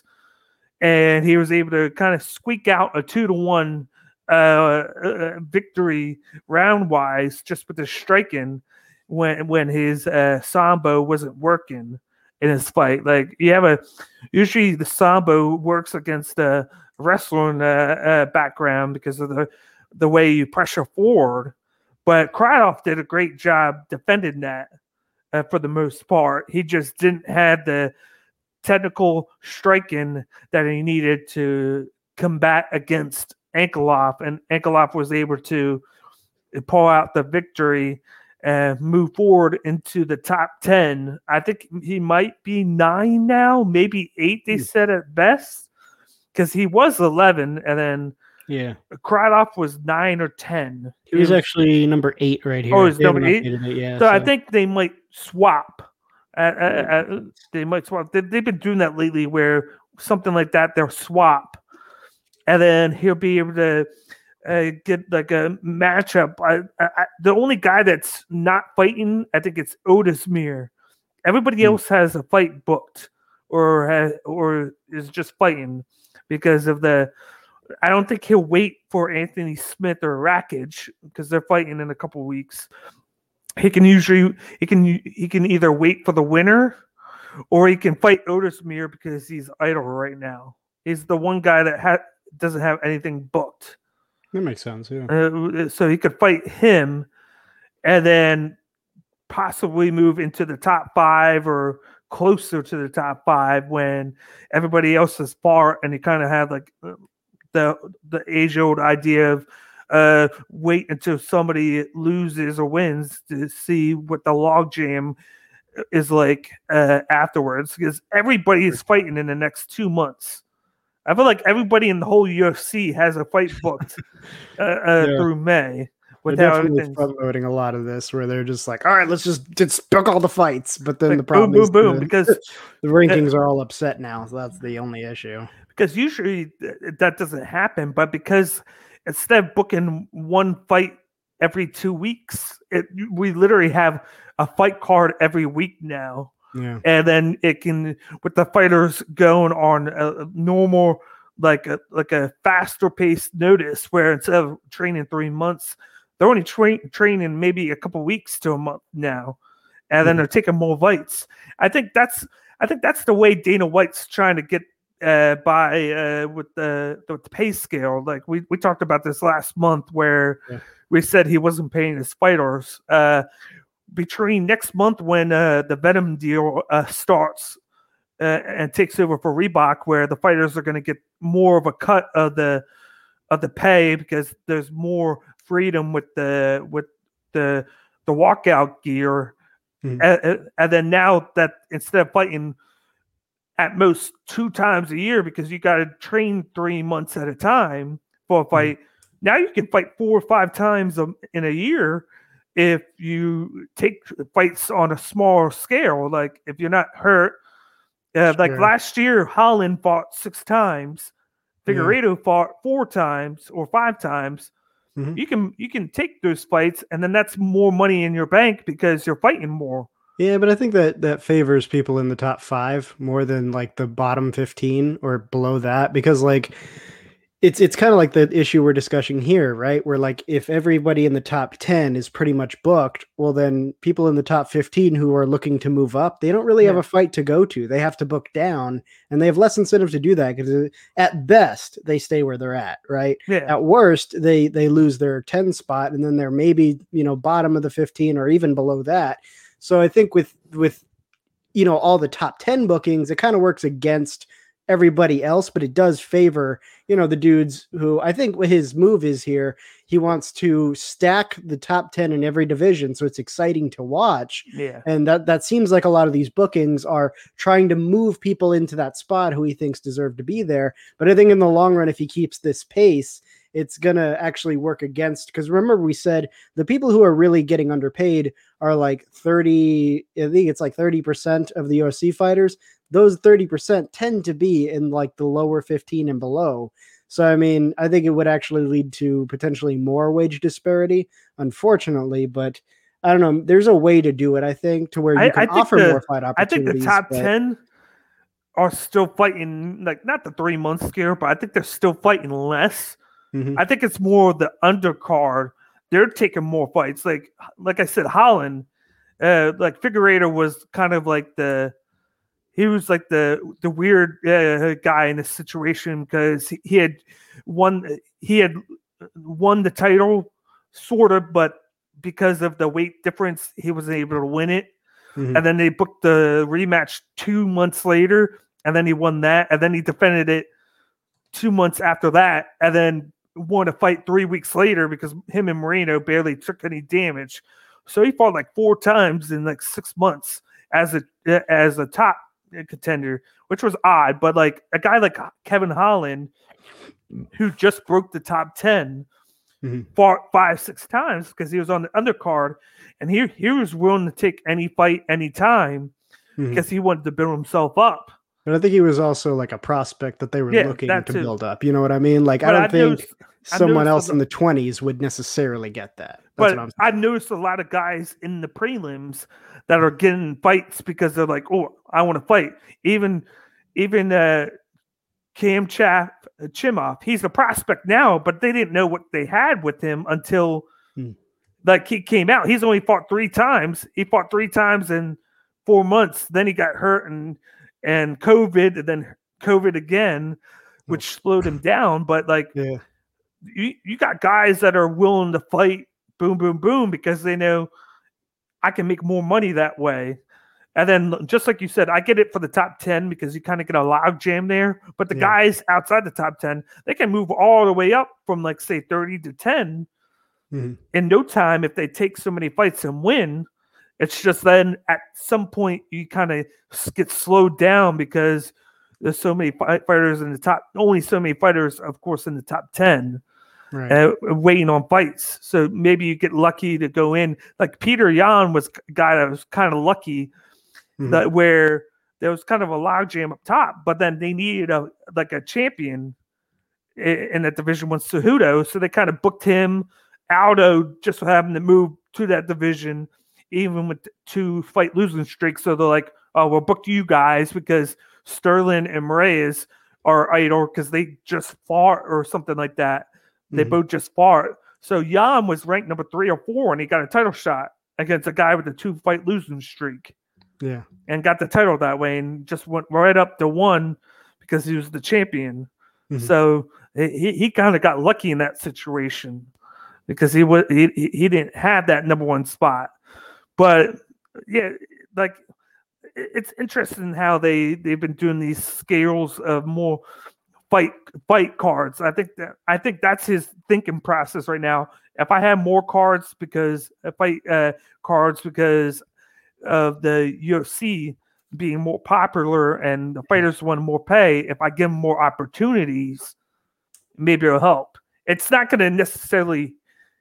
and he was able to kind of squeak out a two to one uh, uh, victory round wise just with his striking. When when his uh, sambo wasn't working in his fight, like you have a usually the sambo works against the wrestling uh, uh, background because of the the way you pressure forward, but Krylov did a great job defending that uh, for the most part. He just didn't have the technical striking that he needed to combat against Ankalaev, and Ankalaev was able to pull out the victory and move forward into the top ten. I think he might be nine now, maybe eight, they said at best, because he was eleven, and then yeah, Krylov was nine or ten. He was actually number eight right here. Oh, he's number eight? It, yeah, so, so I think they might swap. At, at, at, they might swap. They, they've been doing that lately where something like that, they'll swap. And then he'll be able to Uh, get like a matchup. I, I, the only guy that's not fighting, I think it's Otis Mir. Everybody mm. else has a fight booked, or has, or is just fighting because of the. I don't think he'll wait for Anthony Smith or Rakic because they're fighting in a couple of weeks. He can usually he can he can either wait for the winner, or he can fight Otis Mir because he's idle right now. He's the one guy that ha- doesn't have anything booked. That makes sense, yeah. Uh, so he could fight him and then possibly move into the top five or closer to the top five when everybody else is far, and you kind of have like the the age-old idea of uh, wait until somebody loses or wins to see what the logjam is like uh, afterwards, because everybody is fighting in the next two months. I feel like everybody in the whole U F C has a fight booked uh, uh, Yeah. through May. They're definitely front loading a lot of this, where they're just like, all right, let's just just book all the fights. But then like, the problem boom, is boom, boom, the, because the rankings are all upset now. So that's the only issue. Because usually that doesn't happen, but because instead of booking one fight every two weeks, it, we literally have a fight card every week now. Yeah. And then it can, with the fighters going on a normal, like a like a faster paced notice, where instead of training three months, they're only tra- training maybe a couple weeks to a month now, and mm-hmm. then they're taking more fights. I think that's I think that's the way Dana White's trying to get uh, by uh, with the with the pay scale. Like we we talked about this last month, where yeah. we said he wasn't paying his fighters. Uh, between next month when uh, the Venom deal uh, starts uh, and takes over for Reebok, where the fighters are going to get more of a cut of the of the pay because there's more freedom with the with the the walkout gear, mm-hmm. and, and then now that instead of fighting at most two times a year because you got to train three months at a time for a fight, mm-hmm. now you can fight four or five times in a year. If you take fights on a smaller scale, like if you're not hurt, uh, sure. like last year, Holland fought six times, Figueiredo yeah. fought four times or five times. Mm-hmm. You can you can take those fights, and then that's more money in your bank because you're fighting more. Yeah, but I think that that favors people in the top five more than like the bottom fifteen or below that, because like. It's it's kind of like the issue we're discussing here, right? Where like if everybody in the top ten is pretty much booked, well then people in the top fifteen who are looking to move up, they don't really yeah. have a fight to go to. They have to book down, and they have less incentive to do that because at best they stay where they're at, right? Yeah. At worst they they lose their ten spot, and then they're maybe you know bottom of the fifteen or even below that. So I think with with you know all the top ten bookings, it kind of works against everybody else, but it does favor, you know, the dudes who I think what his move is here, he wants to stack the top ten in every division. So it's exciting to watch. Yeah. And that, that seems like a lot of these bookings are trying to move people into that spot who he thinks deserve to be there. But I think in the long run, if he keeps this pace, it's going to actually work against, because remember we said the people who are really getting underpaid are like thirty, I think it's like thirty percent of the U F C fighters. Those thirty percent tend to be in like the lower fifteen and below. So, I mean, I think it would actually lead to potentially more wage disparity, unfortunately, but I don't know. There's a way to do it, I think, to where you can I offer the, more fight opportunities. I think the top but... ten are still fighting, like not the three month scale, but I think they're still fighting less. Mm-hmm. I think it's more the undercard. They're taking more fights. Like, like I said, Holland, uh, like Figueiredo was kind of like the, he was like the the weird uh, guy in this situation because he, he had won he had won the title sort of, but because of the weight difference, he wasn't able to win it. Mm-hmm. And then they booked the rematch two months later, and then he won that, and then he defended it two months after that, and then won a fight three weeks later because him and Moreno barely took any damage. So he fought like four times in like six months as a as a top contender, which was odd. But like a guy like Kevin Holland, who just broke the top ten, mm-hmm. fought five, six times because he was on the undercard, and he he was willing to take any fight, anytime, mm-hmm. because he wanted to build himself up. But I think he was also like a prospect that they were yeah, looking to too. build up. You know what I mean? Like, but I don't I think noticed, someone else in the twenties would necessarily get that. That's but I've noticed a lot of guys in the prelims that are getting fights because they're like, oh, I want to fight. Even even uh, Cam Chap, uh, Chimoff, he's a prospect now, but they didn't know what they had with him until hmm. like he came out. He's only fought three times. He fought three times in four months. Then he got hurt and and COVID, and then COVID again, which oh. slowed him down. But like, yeah. you, you got guys that are willing to fight boom, boom, boom, because they know I can make more money that way. And then just like you said, I get it for the top ten because you kind of get a log jam there. But the yeah. guys outside the top ten, they can move all the way up from like, say, thirty to ten mm-hmm. in no time if they take so many fights and win. It's just then at some point you kind of get slowed down because there's so many fight fighters in the top, only so many fighters, of course, in the top ten. Right. Uh, waiting on fights. So maybe you get lucky to go in. Like Peter Yan was a guy that was kind of lucky mm-hmm. that where there was kind of a logjam up top, but then they needed a like a champion in, in that division one, Cejudo. So they kind of booked him. Aldo just having to move to that division, even with two fight losing streaks. So they're like, oh, we'll book you guys because Sterling and Moraes are idle because they just fought or something like that. They mm-hmm. both just fought. So Yan was ranked number three or four, and he got a title shot against a guy with a two-fight losing streak. Yeah. And got the title that way and just went right up to one because he was the champion. Mm-hmm. So he, he kind of got lucky in that situation because he was he, he didn't have that number one spot. But, yeah, like, it's interesting how they, they've been doing these scales of more – Fight fight cards. I think that I think that's his thinking process right now. If I have more cards because fight uh, cards because of the U F C being more popular and the fighters want more pay, if I give them more opportunities, maybe it'll help. It's not going to necessarily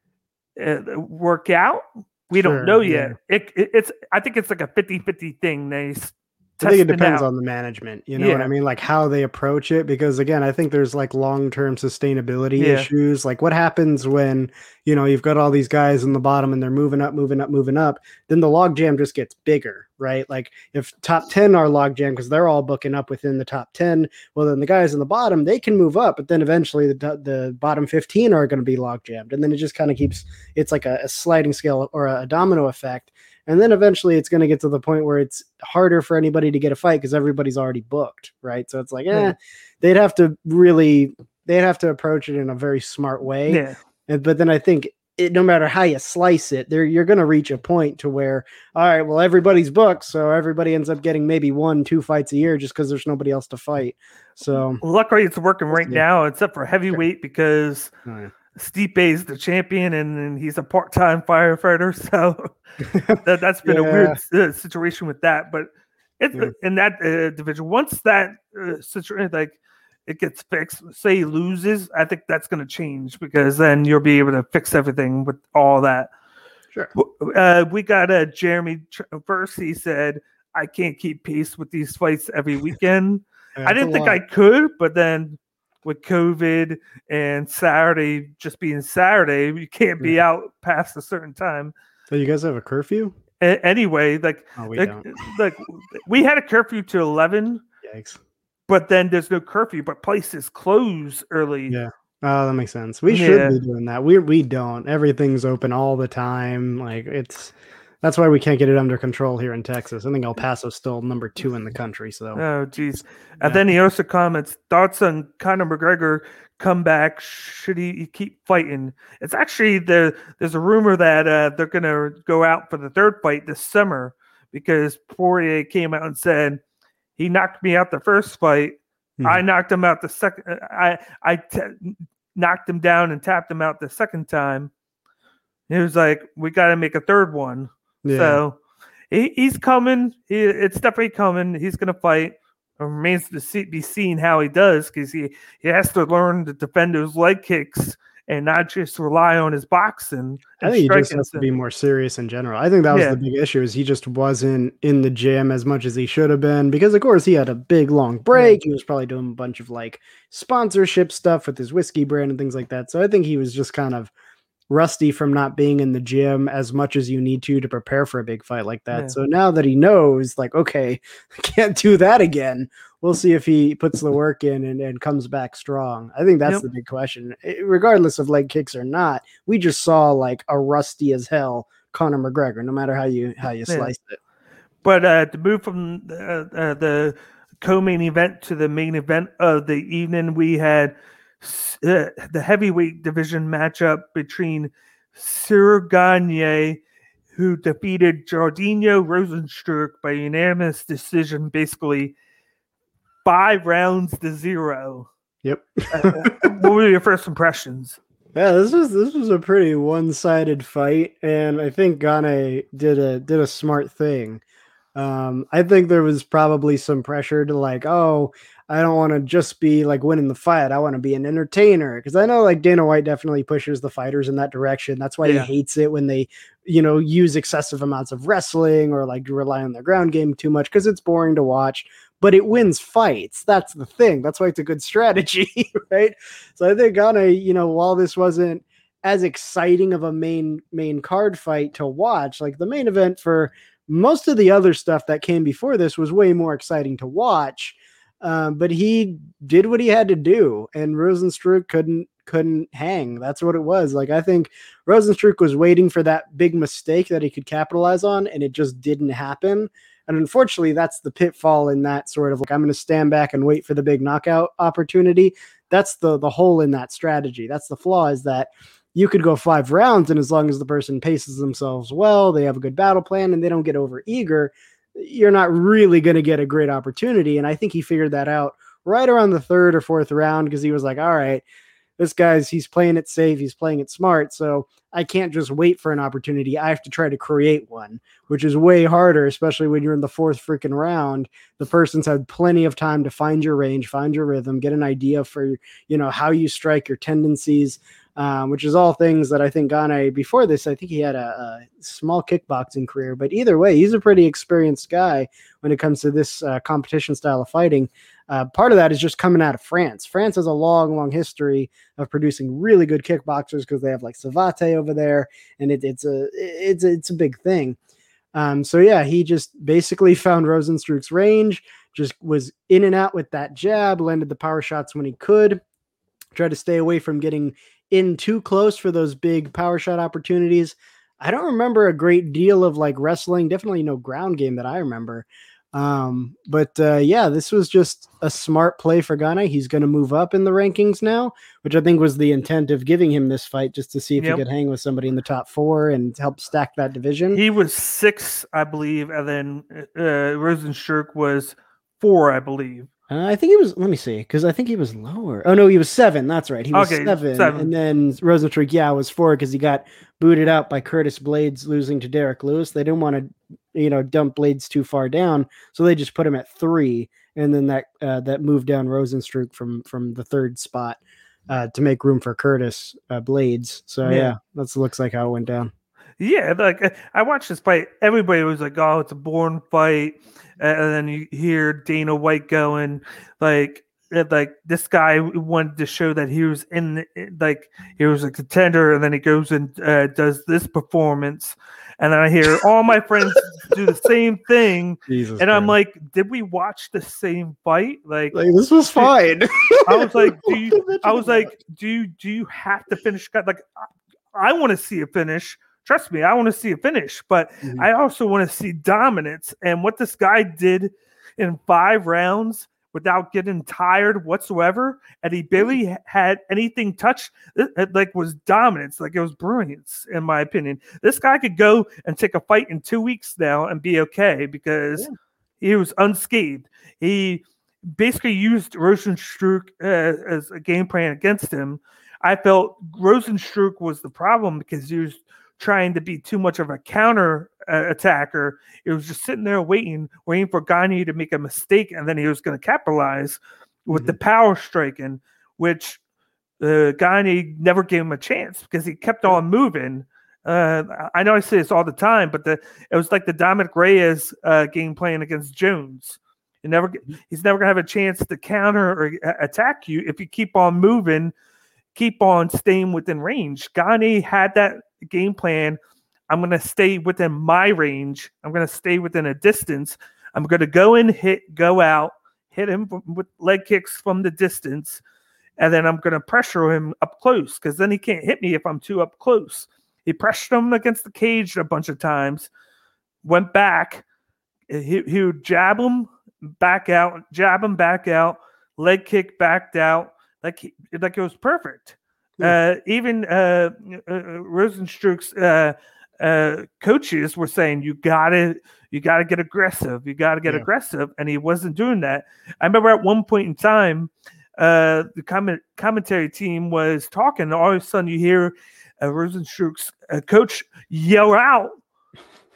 uh, work out. We sure, don't know yet. Yeah. It, it, it's I think it's like a fifty-fifty thing. They I think it depends on the management, you know yeah. what I mean? Like how they approach it. Because again, I think there's like long-term sustainability yeah. issues. Like what happens when, you know, you've got all these guys in the bottom and they're moving up, moving up, moving up, then the logjam just gets bigger, right? Like if top ten are logjam because they're all booking up within the top ten, well, then the guys in the bottom, they can move up, but then eventually the the bottom fifteen are going to be logjammed. And then it just kind of keeps, it's like a, a sliding scale or a, a domino effect. And then eventually it's going to get to the point where it's harder for anybody to get a fight because everybody's already booked, right? So it's like, eh, yeah. they'd have to really, they'd have to approach it in a very smart way. Yeah. And, but then I think it, no matter how you slice it, there you're going to reach a point to where, all right, well, everybody's booked. So everybody ends up getting maybe one, two fights a year just because there's nobody else to fight. So luckily it's working right yeah. now, except for heavyweight because oh, yeah. Stipe is the champion and, and he's a part-time firefighter. So that, that's been yeah. a weird uh, situation with that. But it's yeah. in that uh, division, once that uh, situation, like it gets fixed, say he loses, I think that's going to change because then you'll be able to fix everything with all that. Sure. Uh, we got uh, Jeremy first. He said, I can't keep pace with these fights every weekend. Yeah, I didn't think lot. I could, but then with COVID and Saturday just being Saturday, you can't be yeah. out past a certain time. So you guys have a curfew? A- anyway, like, oh, we like, don't. like we had a curfew to eleven. Yikes. But then there's no curfew, but places close early. Yeah. Oh, that makes sense. We yeah. should be doing that. We we don't. Everything's open all the time. Like it's that's why we can't get it under control here in Texas. I think El Paso's still number two in the country. So oh geez. Yeah. And then he also comments, thoughts on Conor McGregor comeback. Should he keep fighting? It's actually the there's a rumor that uh, they're gonna go out for the third fight this summer because Poirier came out and said he knocked me out the first fight. Mm-hmm. I knocked him out the second. I I t- knocked him down and tapped him out the second time. He was like, "We got to make a third one." Yeah. So he, he's coming. He, it's definitely coming. He's going to fight. It remains to see, be seen how he does because he, he has to learn to defend those leg kicks and not just rely on his boxing. I think he just has to be more serious in general. I think that was yeah. the big issue is he just wasn't in the gym as much as he should have been because, of course, he had a big, long break. Yeah. He was probably doing a bunch of, like, sponsorship stuff with his whiskey brand and things like that. So I think he was just kind of rusty from not being in the gym as much as you need to to prepare for a big fight like that. Yeah. So now that he knows, like, okay, I can't do that again. We'll see if he puts the work in and, and comes back strong. I think that's yep. the big question. It, regardless of leg kicks or not, we just saw like a rusty as hell Conor McGregor, no matter how you how you yeah. sliced it. But uh, to move from uh, uh, the co-main event to the main event of the evening, we had uh, the heavyweight division matchup between Cyril Gane, who defeated Jardiño Rosenstruck by unanimous decision, basically five rounds to zero. Yep. uh, what were your first impressions? Yeah, this was this was a pretty one-sided fight, and I think Gane did a did a smart thing. Um, I think there was probably some pressure to like, oh, I don't want to just be like winning the fight. I want to be an entertainer. Cause I know like Dana White definitely pushes the fighters in that direction. That's why Yeah. he hates it when they, you know, use excessive amounts of wrestling or like rely on their ground game too much. Cause it's boring to watch, but it wins fights. That's the thing. That's why it's a good strategy. Right. So I think Ghana, you know, while this wasn't as exciting of a main, main card fight to watch, like the main event for most of the other stuff that came before this was way more exciting to watch. Um, but he did what he had to do, and Rozenstruik couldn't couldn't hang. That's what it was. Like I think Rozenstruik was waiting for that big mistake that he could capitalize on, and it just didn't happen. And unfortunately, that's the pitfall in that sort of like I'm going to stand back and wait for the big knockout opportunity. That's the the hole in that strategy. That's the flaw, is that you could go five rounds, and as long as the person paces themselves well, they have a good battle plan, and they don't get over eager, you're not really going to get a great opportunity. And I think he figured that out right around the third or fourth round, because he was like, all right, this guy's, he's playing it safe. He's playing it smart. So I can't just wait for an opportunity. I have to try to create one, which is way harder, especially when you're in the fourth freaking round. The person's had plenty of time to find your range, find your rhythm, get an idea for, you know, how you strike, your tendencies, um, which is all things that I think Gane, before this, I think he had a, a small kickboxing career, but either way, he's a pretty experienced guy when it comes to this uh, competition style of fighting. Uh, part of that is just coming out of France. France has a long, long history of producing really good kickboxers because they have like Savate over there, and it, it's a it's a, it's a big thing. Um, so yeah, he just basically found Rozenstruik's range, just was in and out with that jab, landed the power shots when he could, tried to stay away from getting in too close for those big power shot opportunities. I don't remember a great deal of like wrestling, definitely no ground game that I remember. Um, but uh, yeah, this was just a smart play for Gane. He's going to move up in the rankings now, which I think was the intent of giving him this fight, just to see if yep. he could hang with somebody in the top four and help stack that division. He was six, I believe, and then uh, Rozenstruik was four, I believe. Uh, I think he was, let me see, because I think he was lower. Oh, no, he was seven. That's right. He was okay, seven. seven. And then Rozenstruik, yeah, was four because he got booted out by Curtis Blades losing to Derek Lewis. They didn't want to, you know, dump Blades too far down, so they just put him at three. And then that uh, that moved down Rozenstruik from, from the third spot uh, to make room for Curtis uh, Blades. So, yeah, yeah that looks like how it went down. Yeah, like I watched this fight. Everybody was like, "Oh, it's a boring fight," and then you hear Dana White going, "Like, like this guy wanted to show that he was in, like he was a contender," and then he goes and uh, does this performance, and then I hear all my friends do the same thing, Jesus and I'm Christ. Like, "Did we watch the same fight? Like, like this was fine." I was like, "Do you?" I was like, "Do you? Do you have to finish?" Like, I, I want to see a finish. Trust me, I want to see a finish, but mm-hmm. I also want to see dominance. And what this guy did in five rounds without getting tired whatsoever, and he barely had anything touched, it, it, like was dominance. Like it was brilliance, in my opinion. This guy could go and take a fight in two weeks now and be okay because yeah. he was unscathed. He basically used Rozenstruik uh, as a game plan against him. I felt Rozenstruik was the problem because he was trying to be too much of a counter uh, attacker. It was just sitting there waiting, waiting for Gane to make a mistake, and then he was going to capitalize with mm-hmm. the power striking, which uh, Gane never gave him a chance because he kept on moving. Uh, I know I say this all the time, but the it was like the Dominic Reyes uh, game plan against Jones. You never, he's never going to have a chance to counter or attack you if you keep on moving, keep on staying within range. Gane had that game plan. I'm going to stay within my range. I'm going to stay within a distance. I'm going to go in, hit, go out, hit him with leg kicks from the distance, and then I'm going to pressure him up close because then he can't hit me if I'm too up close. He pressured him against the cage a bunch of times, went back. He, he would jab him, back out, jab him, back out, leg kick, backed out. Like, he, like it was perfect. Uh, even uh, uh, Rozenstruik's uh, uh, coaches were saying you gotta, you gotta get aggressive. You gotta get yeah. aggressive, and he wasn't doing that. I remember at one point in time, uh, the comment commentary team was talking. And all of a sudden, you hear uh, Rozenstruik's uh, coach yell out,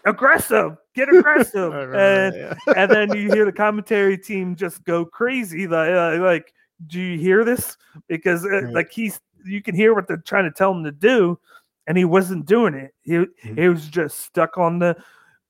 aggressive, get aggressive. and, that, yeah. and then you hear the commentary team just go crazy. Like, uh, like do you hear this? Because uh, Right. like he's, you can hear what they're trying to tell him to do, and he wasn't doing it. He Mhm. he was just stuck on the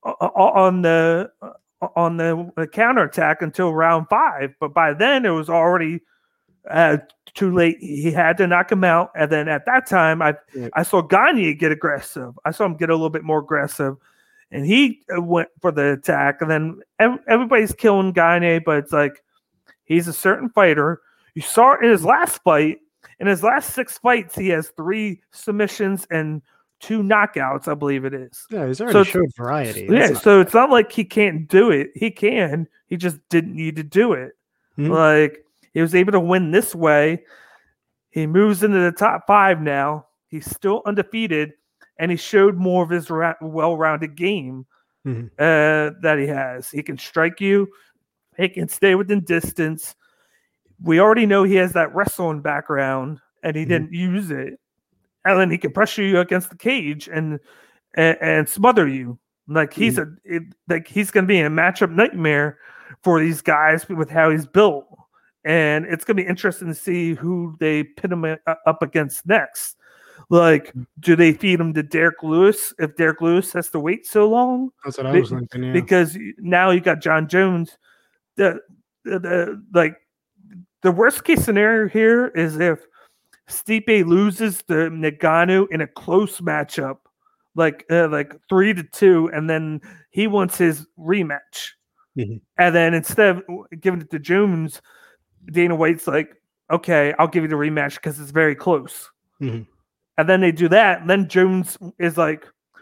on the on the counterattack until round five. But by then it was already uh, too late. He had to knock him out. And then at that time, I Yeah. I saw Gagne get aggressive. I saw him get a little bit more aggressive, and he went for the attack. And then ev- everybody's killing Gagne, but it's like he's a certain fighter. You saw it in his last fight. In his last six fights, he has three submissions and two knockouts, I believe it is. Yeah, he's So already it's- showed variety. Yeah, That's not- so it's not like he can't do it. He can. He just didn't need to do it. Mhm. Like he was able to win this way. He moves into the top five now. He's still undefeated, and he showed more of his ra- well-rounded game Mhm. uh, that he has. He can strike you. He can stay within distance. We already know he has that wrestling background, and he Mhm. didn't use it. And then he can pressure you against the cage and and, and smother you. Like he's a it, like he's going to be a matchup nightmare for these guys with how he's built, and it's going to be interesting to see who they pit him a- up against next. Like, do they feed him to Derek Lewis if Derek Lewis has to wait so long? That's what I Be- was thinking. Yeah. Because now you got John Jones. The, the, the like the worst case scenario here is if Stipe loses to Ngannou in a close matchup, like uh, like three to two, and then he wants his rematch. Mhm. And then instead of giving it to Jones, Dana White's like, okay, I'll give you the rematch because it's very close. Mhm. And then they do that. And then Jones is like,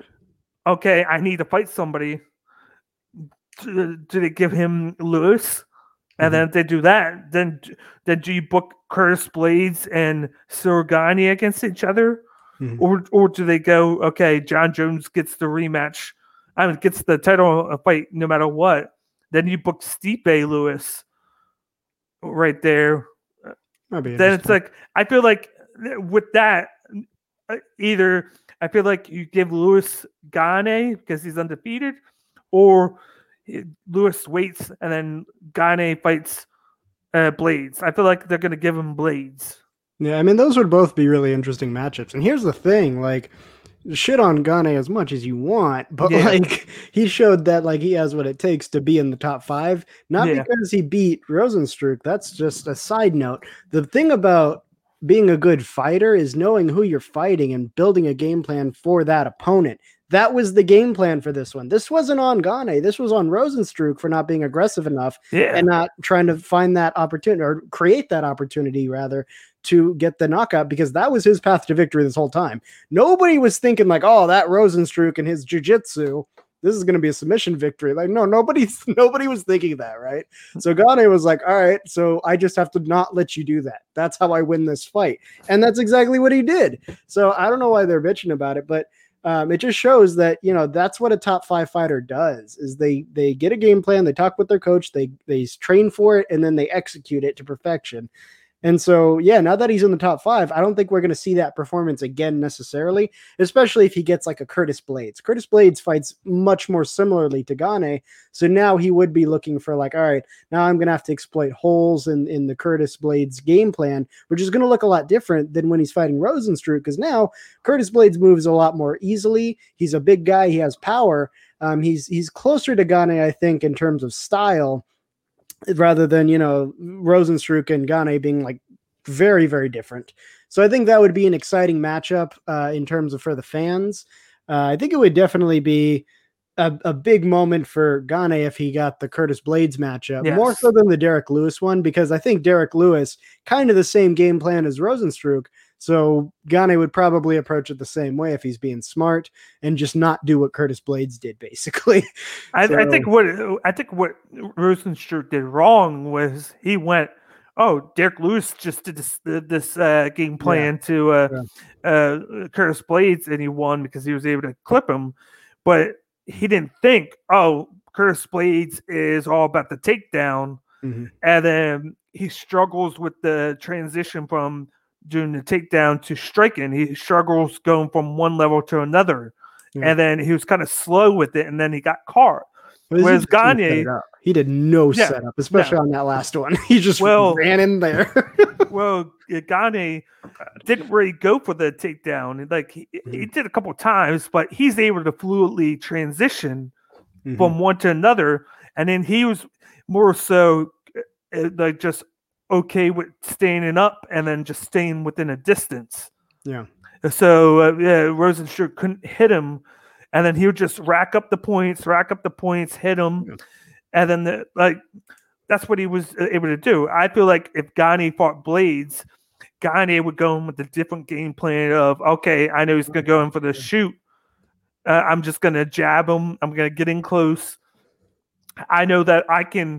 okay, I need to fight somebody. Do, do they give him Lewis? And Mhm. then if they do that, then then do you book Curtis Blades and Cyril Gagne against each other? Mhm. Or or do they go, okay, John Jones gets the rematch, I mean gets the title fight no matter what. Then you book Stipe Lewis right there. That'd be Then it's interesting. like I feel like with that, uh, either I feel like you give Lewis Gagne because he's undefeated, or Lewis waits and then Gagne fights uh, Blades. I feel like they're gonna give him Blades. Yeah, I mean, those would both be really interesting matchups. And here's the thing, like, shit on Gane as much as you want, but Yeah. like he showed that like he has what it takes to be in the top five, not Yeah. because he beat Rosenstruck. That's just a side note. The thing about being a good fighter is knowing who you're fighting and building a game plan for that opponent. That was the game plan for this one. This wasn't on Gane. This was on Rosenstruck for not being aggressive enough Yeah. and not trying to find that opportunity or create that opportunity rather to get the knockout, because that was his path to victory this whole time. Nobody was thinking like, oh, that Rosenstruck and his jiu-jitsu, this is going to be a submission victory. Like, no, nobody's nobody was thinking that, right? So Gane was like, all right, so I just have to not let you do that. That's how I win this fight. And that's exactly what he did. So I don't know why they're bitching about it, but um, it just shows that, you know, that's what a top five fighter does is they they get a game plan, they talk with their coach, they they train for it, and then they execute it to perfection. And so, yeah, now that he's in the top five, I don't think we're going to see that performance again necessarily, especially if he gets like a Curtis Blades. Curtis Blades fights much more similarly to Gane. So now he would be looking for like, all right, now I'm going to have to exploit holes in, in the Curtis Blades game plan, which is going to look a lot different than when he's fighting Rosenstruck, because now Curtis Blades moves a lot more easily. He's a big guy. He has power. Um, he's, he's closer to Gane, I think, in terms of style, rather than, you know, Rosenstruck and Gane being like very, very different. So I think that would be an exciting matchup uh, in terms of for the fans. Uh, I think it would definitely be a, a big moment for Gane if he got the Curtis Blades matchup, Yes. more so than the Derek Lewis one, because I think Derek Lewis kind of the same game plan as Rosenstruck. So Gane would probably approach it the same way if he's being smart and just not do what Curtis Blades did, basically. I, I So- think what I think what Rosenstruck did wrong was he went, oh, Derek Lewis just did this this uh, game plan to uh, uh, Curtis Blades, and he won because he was able to clip him. But he didn't think, oh, Curtis Blades is all about the takedown, Mhm. and then he struggles with the transition from doing the takedown to striking. He struggles going from one level to another. yeah. and then he was kind of slow with it, and then he got caught. Well, Whereas Gagne, he did no yeah, setup, especially no. on that last one. He just well, ran in there. well, Gagne didn't really go for the takedown. Like he, mm-hmm. he did a couple of times, but he's able to fluidly transition mm-hmm. from one to another, and then he was more so uh, like just okay with standing up and then just staying within a distance. Yeah. So uh, yeah, Rozenstruik couldn't hit him. And then he would just rack up the points, rack up the points, hit him, yeah. and then the, like that's what he was able to do. I feel like if Gagne fought Blaydes, Gagne would go in with a different game plan of okay, I know he's going to go in for the shoot. Uh, I'm just going to jab him. I'm going to get in close. I know that I can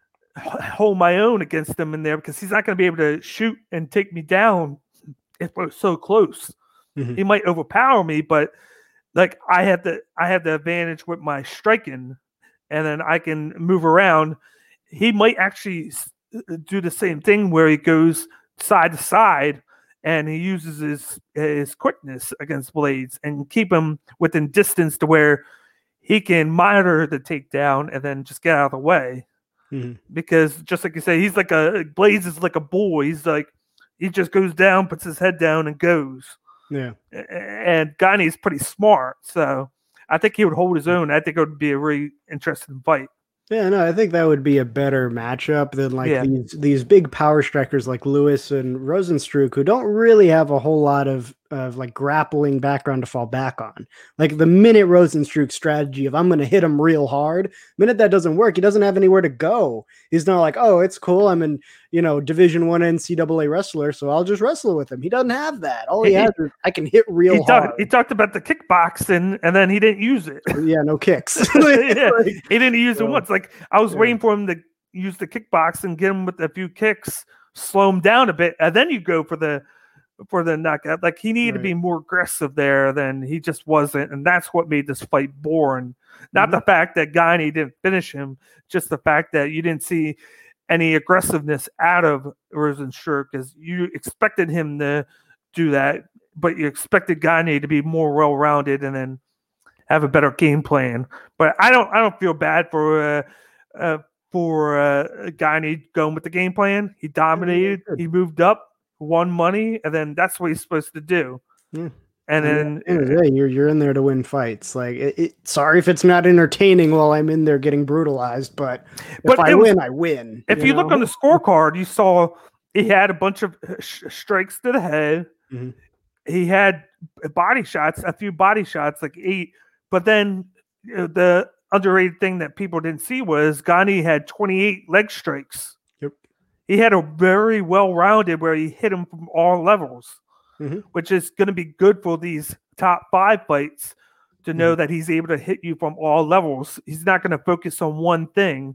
hold my own against him in there because he's not going to be able to shoot and take me down if we're so close. Mm-hmm. He might overpower me, but like I have the I have the advantage with my striking, and then I can move around. He might actually do the same thing where he goes side to side, and he uses his his quickness against Blaydes and keep him within distance to where he can monitor the takedown and then just get out of the way. Mm-hmm. Because just like you say, he's like a Blaydes is like a bull. He's like he just goes down, puts his head down, and goes. Yeah, and Gagne is pretty smart, so I think he would hold his own. I think it would be a really interesting fight. Yeah, no, I think that would be a better matchup than like yeah. these these big power strikers like Lewis and Rozenstruik, who don't really have a whole lot of of like grappling background to fall back on. Like the minute Rozenstruik's strategy of I'm going to hit him real hard, minute that doesn't work, he doesn't have anywhere to go. He's not like, oh, it's cool, I'm in you know Division One N C double A wrestler, so I'll just wrestle with him. He doesn't have that. All he, he has is I can hit real he hard. Talked, he talked about the kickboxing, and then he didn't use it. Yeah, no kicks. yeah, like, he didn't use so, it once. Like I was yeah. waiting for him to use the kickbox and get him with a few kicks, slow him down a bit, and then you go for the for the knockout. Like he needed right. to be more aggressive there than he just wasn't, and that's what made this fight boring. Not mm-hmm. the fact that Gagne didn't finish him, just the fact that you didn't see any aggressiveness out of Rozenstruik, because you expected him to do that, but you expected Gagne to be more well-rounded and then have a better game plan. But I don't, I don't feel bad for uh, uh, for uh, Gagne going with the game plan. He dominated. He moved up, won money, and then that's what he's supposed to do. Yeah. And then yeah, yeah, you're you're in there to win fights. Like, it, it, sorry if it's not entertaining while I'm in there getting brutalized, but if but I win, was, I win. If you, you know? look on the scorecard, you saw he had a bunch of sh- strikes to the head. Mm-hmm. He had body shots, a few body shots, like eight. But then you know, the underrated thing that people didn't see was Gagne had twenty-eight leg strikes. Yep. He had a very well-rounded where he hit him from all levels. Mm-hmm. Which is going to be good for these top five fights to know mm-hmm. that he's able to hit you from all levels. He's not going to focus on one thing.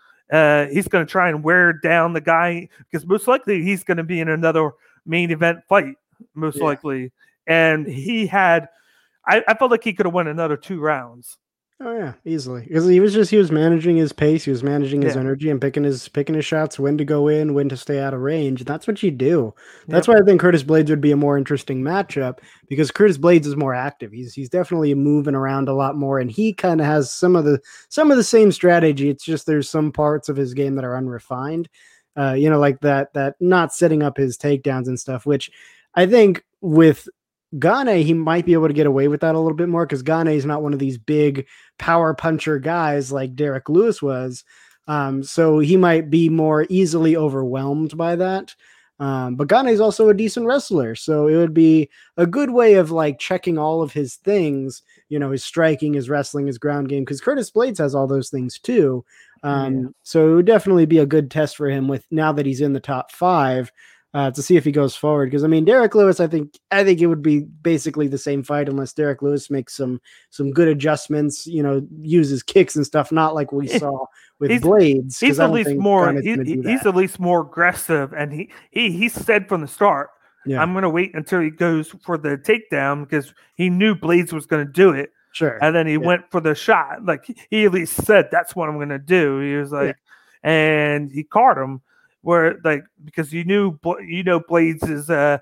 Uh, he's going to try and wear down the guy because most likely he's going to be in another main event fight, most yeah. likely. And he had, I, I felt like he could have won another two rounds. Oh yeah, easily. Because he was just he was managing his pace, he was managing his yeah. energy and picking his picking his shots, when to go in, when to stay out of range. That's what you do. That's yep. why I think Curtis Blaydes would be a more interesting matchup, because Curtis Blaydes is more active. He's he's definitely moving around a lot more, and he kind of has some of the some of the same strategy. It's just there's some parts of his game that are unrefined. Uh, you know, like that that not setting up his takedowns and stuff, which I think with Gagne, he might be able to get away with that a little bit more because Gagne is not one of these big power puncher guys like Derek Lewis was. Um, so he might be more easily overwhelmed by that. Um, but Gagne is also a decent wrestler. So it would be a good way of like checking all of his things, you know, his striking, his wrestling, his ground game, because Curtis Blaydes has all those things too. Um, yeah. So it would definitely be a good test for him with now that he's in the top five. Uh, to see if he goes forward, because I mean Derek Lewis, I think I think it would be basically the same fight unless Derek Lewis makes some some good adjustments, you know, uses kicks and stuff, not like we saw with he's, Blaydes. He's at least more he, he's at least more aggressive, and he he he said from the start, yeah. I'm going to wait until he goes for the takedown because he knew Blaydes was going to do it. Sure, and then he yeah. went for the shot. Like he at least said that's what I'm going to do. He was like, yeah. and he caught him. Where like because you knew you know Blaydes is uh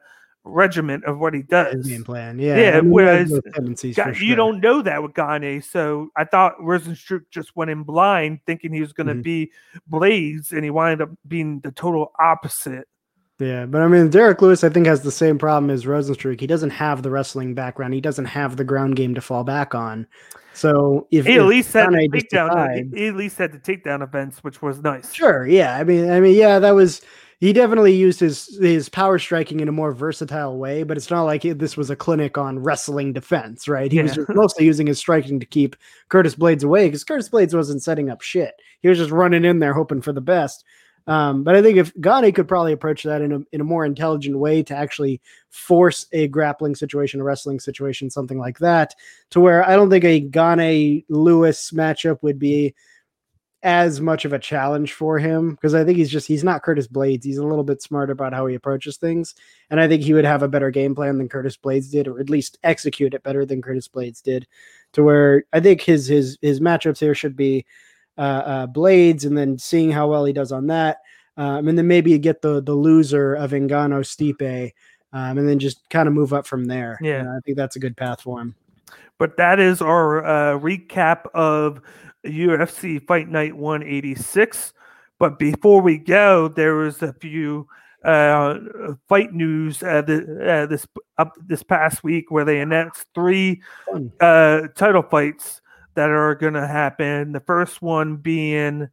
regiment of what he does. Game plan, yeah. Yeah, I mean, whereas tendencies Ga- for you sure. don't know that with Gane. So I thought Rosenstruck just went in blind, thinking he was going to Mhm. be Blades, and he wound up being the total opposite. Yeah, but I mean, Derek Lewis, I think, has the same problem as Rosenstruck. He doesn't have the wrestling background. He doesn't have the ground game to fall back on. So if He at if least had the Gane just takedown. decides- He at least had the takedown events, which was nice. Sure, yeah. I mean, I mean, yeah, that was he definitely used his his power striking in a more versatile way, but it's not like it, this was a clinic on wrestling defense, right? He was Yeah. just mostly using his striking to keep Curtis Blades away because Curtis Blades wasn't setting up shit. He was just running in there hoping for the best. Um, but I think if Gane could probably approach that in a in a more intelligent way to actually force a grappling situation, a wrestling situation, something like that, to where I don't think a Gane Lewis matchup would be as much of a challenge for him because I think he's just he's not Curtis Blades. He's a little bit smarter about how he approaches things, and I think he would have a better game plan than Curtis Blades did, or at least execute it better than Curtis Blades did. To where I think his his his matchups here should be uh, uh, Blades, and then seeing how well he does on that, um, and then maybe you get the the loser of Ngannou Stipe, um, and then just kind of move up from there. Yeah. Uh, I think that's a good path for him. But that is our uh, recap of U F C Fight Night one eighty-six. But before we go, there was a few uh, fight news uh, the, uh, this up this past week where they announced three uh, title fights that are going to happen. The first one being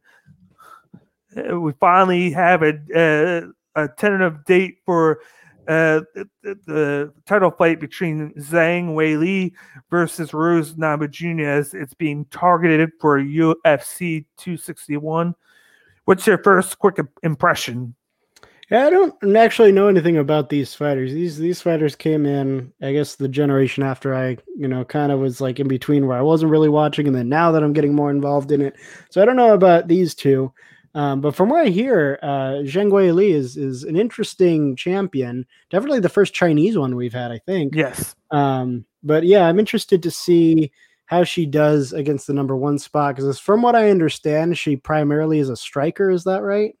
uh, we finally have a, a, a tentative date for uh, the, the title fight between Zhang Weili versus Rose Namajunas. It's being targeted for U F C two sixty-one. What's your first quick impression? Yeah, I don't actually know anything about these fighters. These these fighters came in, I guess, the generation after I, you know, kind of was like in between where I wasn't really watching, and then now that I'm getting more involved in it. So I don't know about these two. Um, but from what I hear, uh, Zhang Weili is is an interesting champion. Definitely the first Chinese one we've had, I think. Yes. Um, but yeah, I'm interested to see how she does against the number one spot, because from what I understand, she primarily is a striker. Is that right?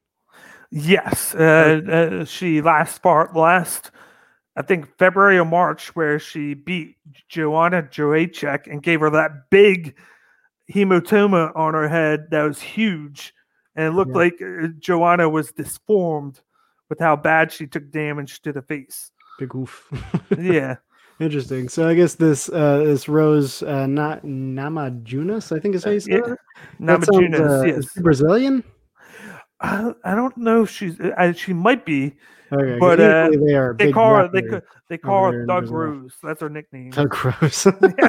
Yes. Uh, uh, she last part last, I think February or March, where she beat Joanna Jędrzejczyk and gave her that big hematoma on her head that was huge, and it looked Yeah. like uh, Joanna was disformed with how bad she took damage to the face. Big oof. Yeah. Interesting. So I guess this uh, this Rose uh, not Namajunas, I think is how you say Yeah. it. That sounds, Namajunas, uh, yes. is she Brazilian? I, I don't know if she's. I, she might be. Okay, But, uh, usually they are They big call her. They, grapplers. ca- they call over there her in Doug Brazil. Rose. That's her nickname. Doug Rose.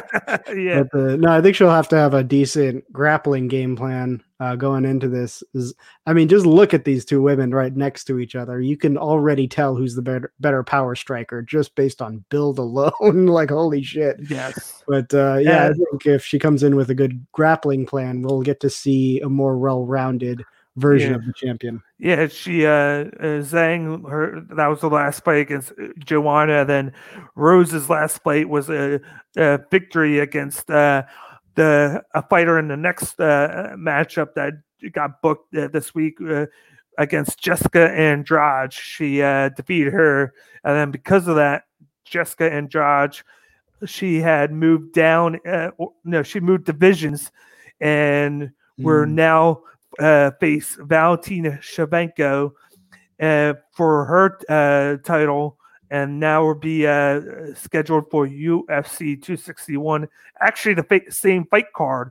Yeah. But, uh, no, I think she'll have to have a decent grappling game plan uh, going into this. Is I mean, just look at these two women right next to each other. You can already tell who's the better better power striker just based on build alone. Like, holy shit. Yes. But uh, yeah, I Uh, think if she comes in with a good grappling plan, we'll get to see a more well-rounded version Yeah. of the champion. Yeah, she uh, uh Zhang her that was the last fight against uh, Joanna. Then Rose's last fight was a, a victory against uh, the a fighter in the next uh, matchup that got booked uh, this week uh, against Jessica Andrade. She uh, defeated her, and then because of that, Jessica Andrade, she had moved down. Uh, or- no, she moved divisions, and we're Mm. now uh, face Valentina Shevchenko uh, for her uh, title, and now will be uh, scheduled for U F C two sixty-one. Actually, the fa- same fight card.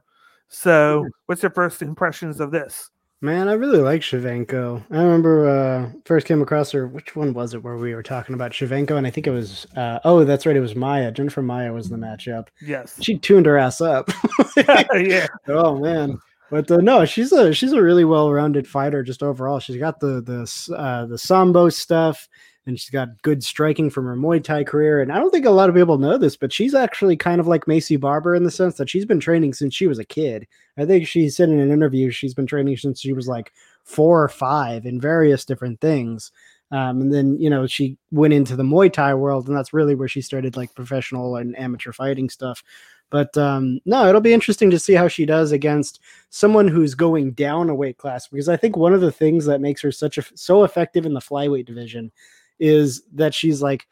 So, what's your first impressions of this? Man, I really like Shevchenko. I remember uh, first came across her. Which one was it where we were talking about Shevchenko? And I think it was, uh, oh, that's right. It was Maya. Jennifer Maya was the matchup. Yes. She tuned her ass up. Yeah. Oh, man. But uh, no, she's a she's a really well-rounded fighter just overall. She's got the the uh, the sambo stuff, and she's got good striking from her Muay Thai career. And I don't think a lot of people know this, but she's actually kind of like Macy Barber in the sense that she's been training since she was a kid. I think she said in an interview she's been training since she was like four or five in various different things. Um, and then, you know, she went into the Muay Thai world, and that's really where she started like professional and amateur fighting stuff. But um, no, it'll be interesting to see how she does against someone who's going down a weight class, because I think one of the things that makes her such a so effective in the flyweight division is that she's like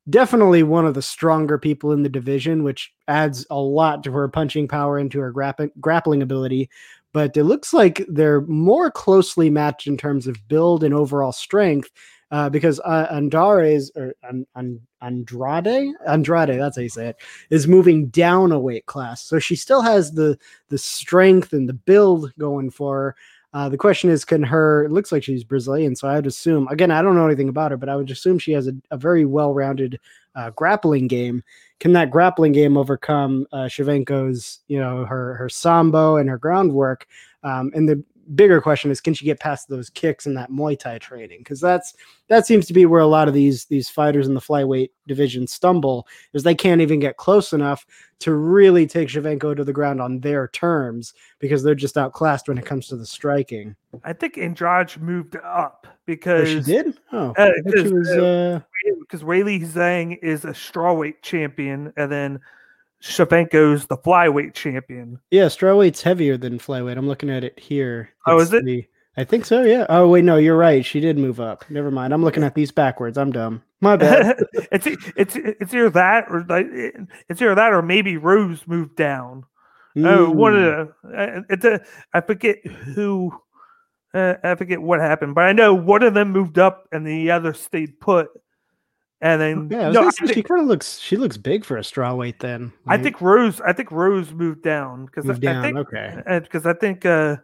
definitely one of the stronger people in the division, which adds a lot to her punching power and to her grapp- grappling ability. But it looks like they're more closely matched in terms of build and overall strength. Uh, because uh, Andrade's or um, um, Andrade, Andrade, that's how you say it, is moving down a weight class. So she still has the the strength and the build going for her. Uh, the question is, can her? It looks like she's Brazilian, so I'd assume. Again, I don't know anything about her, but I would assume she has a, a very well-rounded uh, grappling game. Can that grappling game overcome uh, Shevchenko's, you know, her her sambo and her groundwork? Um, and the bigger question is, can she get past those kicks and that Muay Thai training? Because that's that seems to be where a lot of these these fighters in the flyweight division stumble, is they can't even get close enough to really take Shevchenko to the ground on their terms, because they're just outclassed when it comes to the striking. I think Andrade moved up because oh, she did. Oh, uh, I thought she was. Uh... Because Weili Zhang is a strawweight champion, and then Shevchenko's the flyweight champion. Yeah, strawweight's heavier than flyweight. I'm looking at it here. It's oh, is it? The, I think so, yeah. Oh, wait, no, you're right. She did move up. Never mind. I'm looking at these backwards. I'm dumb. My bad. it's it's it's either that or like it's either that or maybe Rose moved down. Mm. Oh, one of the it's a I forget who uh, I forget what happened, but I know one of them moved up and the other stayed put. And then yeah, I was no, gonna I say, think, she kind of looks she looks big for a strawweight. Then like, I think Rose I think Rose moved down because I, down. I think okay because I think uh,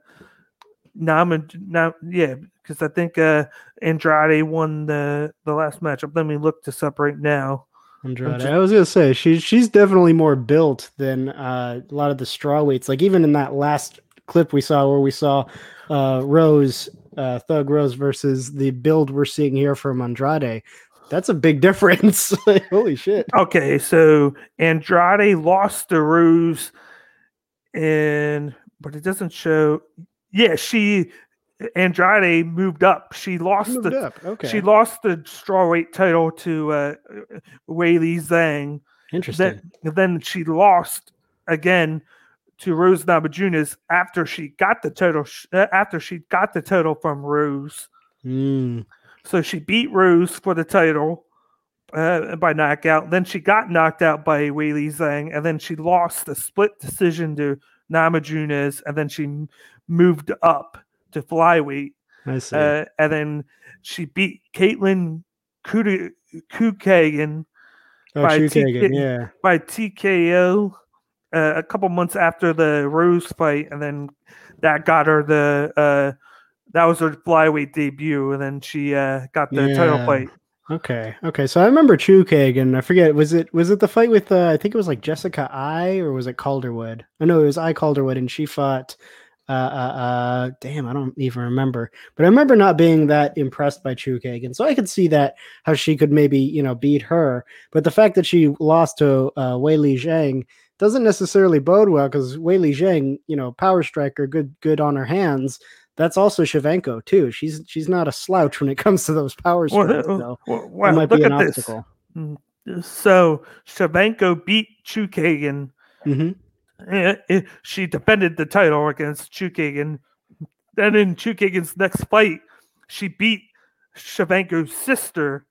Nam now yeah because I think uh, Andrade won the the last matchup. Let me look this up right now. Andrade, just, I was gonna say she's she's definitely more built than uh, a lot of the strawweights. Like even in that last clip we saw where we saw uh, Rose uh, Thug Rose versus the build we're seeing here from Andrade. That's a big difference. Holy shit. Okay, so Andrade lost to Rose, and but it doesn't show. Yeah, she Andrade moved up. She lost moved the up. Okay. She lost the strawweight title to uh, Weili Zhang. Interesting. Then, then she lost again to Rose Namajunas after she got the title. After she got the title from Rose. Mm. So she beat Rose for the title uh, by knockout. Then she got knocked out by Weili Zhang, and then she lost a split decision to Namajunas, and then she m- moved up to flyweight. I see. Uh, and then she beat Caitlin Chukagian oh, by, Chukagian, yeah. by T K O uh, a couple months after the Rose fight, and then that got her the uh, that was her flyweight debut, and then she uh, got the yeah. title fight. Okay, okay. So I remember Chukagian. I forget was it was it the fight with uh, I think it was like Jessica I or was it Calderwood? Oh no, it was I Calderwood, and she fought. Uh, uh, uh, damn, I don't even remember. But I remember not being that impressed by Chukagian, so I could see that how she could maybe you know beat her. But the fact that she lost to uh, Weili Zhang doesn't necessarily bode well, because Weili Zhang, you know, power striker, good good on her hands. That's also Shevchenko too. She's she's not a slouch when it comes to those power strikes. Well, so well, well, might look be an at obstacle. This. So Shevchenko beat Chukagian. Mm-hmm. It, it, she defended the title against Chukagian. Then in Chukagian's next fight, she beat Shevchenko's sister.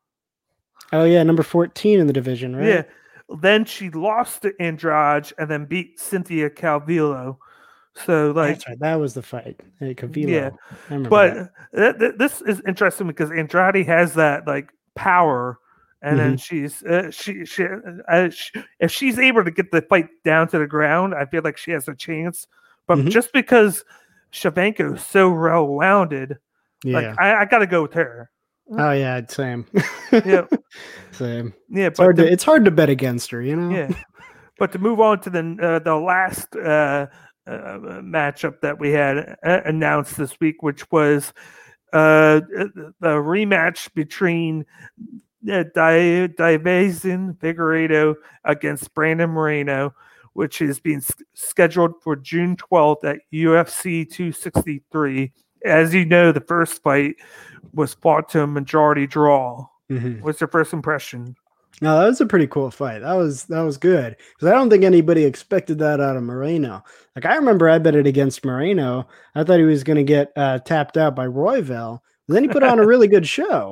Oh yeah, number fourteen in the division, right? Yeah. Then she lost to Andrade and then beat Cynthia Calvillo. So like That's right, that was the fight. Hey, Calvillo. Yeah, I remember but that. th- th- this is interesting because Andrade has that like power, and mm-hmm. then she's uh, she she, uh, she if she's able to get the fight down to the ground, I feel like she has a chance. But mm-hmm. just because Shevchenko is so well-rounded, yeah, like I, I got to go with her. Oh yeah, same. Yeah, same. Yeah, it's hard to it's hard to bet against her, you know. Yeah, but to move on to the uh, the last uh, uh, matchup that we had uh, announced this week, which was uh, the rematch between uh, Di- Deiveson Figueiredo against Brandon Moreno, which is being s- scheduled for June twelfth at U F C two sixty-three. As you know, the first fight was fought to a majority draw. Mm-hmm. What's your first impression? No, that was a pretty cool fight. That was that was good, because I don't think anybody expected that out of Moreno. Like I remember, I bet it against Moreno. I thought he was going to get uh, tapped out by Royval. Then he put on a really good show.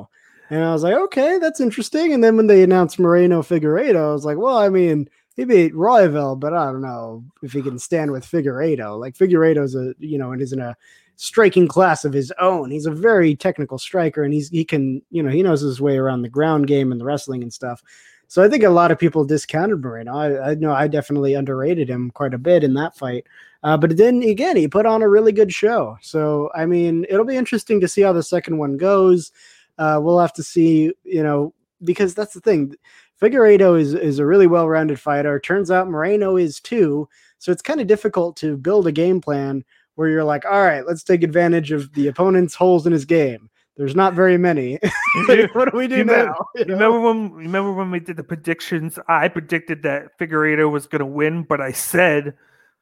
And I was like, okay, that's interesting. And then when they announced Moreno Figueiredo, I was like, well, I mean, he beat Royval, but I don't know if he can stand with Figueiredo. Like Figueiredo's a, you know, and is in a striking class of his own. He's a very technical striker, and he's he can, you know, he knows his way around the ground game and the wrestling and stuff. So I think a lot of people discounted Moreno. I, I know I definitely underrated him quite a bit in that fight. Uh, but then again, he put on a really good show. So, I mean, it'll be interesting to see how the second one goes. Uh, we'll have to see, you know, because that's the thing. Figueiredo is, is a really well-rounded fighter. Turns out Moreno is too. So it's kind of difficult to build a game plan where you're like, all right, let's take advantage of the opponent's holes in his game. There's not very many. What do we do you now? Remember, you know? remember when remember when we did the predictions? I predicted that Figueiredo was going to win, but I said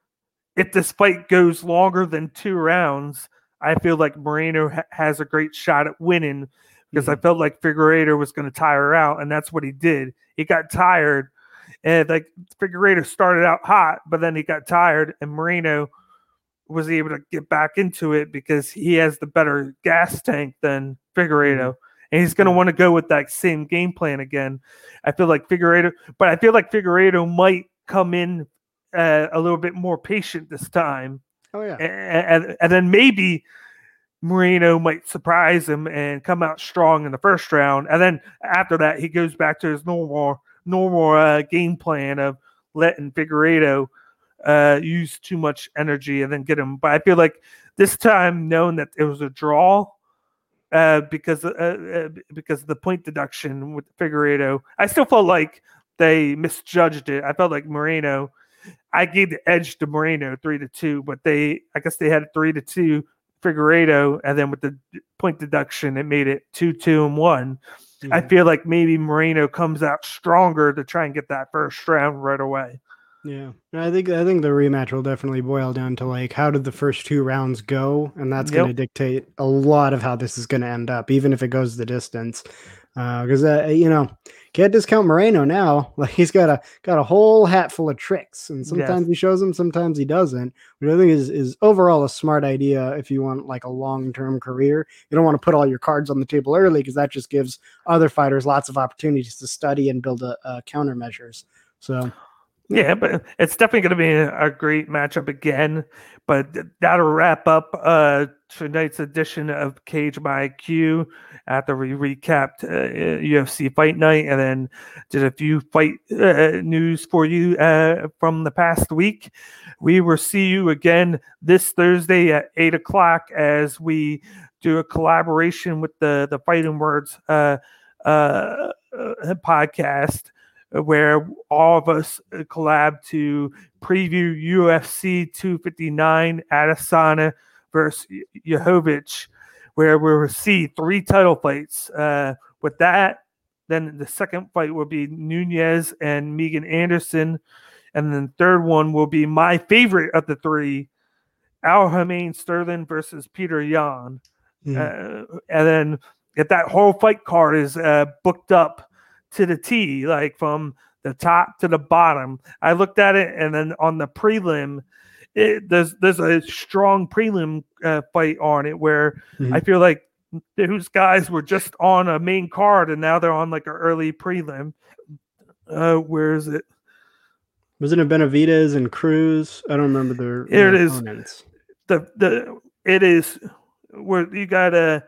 if this fight goes longer than two rounds, I feel like Moreno ha- has a great shot at winning because mm-hmm. I felt like Figueiredo was going to tire out, and that's what he did. He got tired, and like Figueiredo started out hot, but then he got tired, and Moreno was able to get back into it because he has the better gas tank than Figueiredo. Mm-hmm. And he's going to want to go with that same game plan again. I feel like Figueiredo, but I feel like Figueiredo might come in uh, a little bit more patient this time. Oh, yeah. And, and, and then maybe Moreno might surprise him and come out strong in the first round. And then after that, he goes back to his normal, normal uh, game plan of letting Figueiredo Uh, use too much energy and then get him. But I feel like this time, knowing that it was a draw uh, because uh, uh, because of the point deduction with Figueiredo, I still felt like they misjudged it. I felt like Moreno, I gave the edge to Moreno three to two, but they, I guess they had three to two Figueiredo, and then with the point deduction, it made it two two and one. Mm-hmm. I feel like maybe Moreno comes out stronger to try and get that first round right away. Yeah, I think I think the rematch will definitely boil down to like how did the first two rounds go, and that's going to yep. dictate a lot of how this is going to end up, even if it goes the distance. Because uh, uh, you know, can't discount Moreno now. Like he's got a got a whole hat full of tricks, and sometimes yes. he shows them, sometimes he doesn't. Which I think is is overall a smart idea if you want like a long term career. You don't want to put all your cards on the table early because that just gives other fighters lots of opportunities to study and build a, a countermeasures. So. Yeah, but it's definitely going to be a, a great matchup again. But that'll wrap up uh, tonight's edition of Cage by Q after we recapped uh, U F C Fight Night and then did a few fight uh, news for you uh, from the past week. We will see you again this Thursday at eight o'clock as we do a collaboration with the, the Fighting Words uh, uh, uh, podcast, where all of us collab to preview U F C two fifty-nine Adesanya versus Blachowicz, where we'll see three title fights. Uh, with that, then the second fight will be Nunez and Megan Anderson, and then the third one will be my favorite of the three, Aljamain Sterling versus Peter Yan. Mm. Uh, and then if that whole fight card is uh, booked up to the T, like from the top to the bottom. I looked at it, and then on the prelim, it, there's there's a strong prelim uh, fight on it where mm-hmm. I feel like those guys were just on a main card, and now they're on like an early prelim. Uh, where is it? Wasn't it Benavidez and Cruz? I don't remember their, their it opponents. Is the the it is where you got a.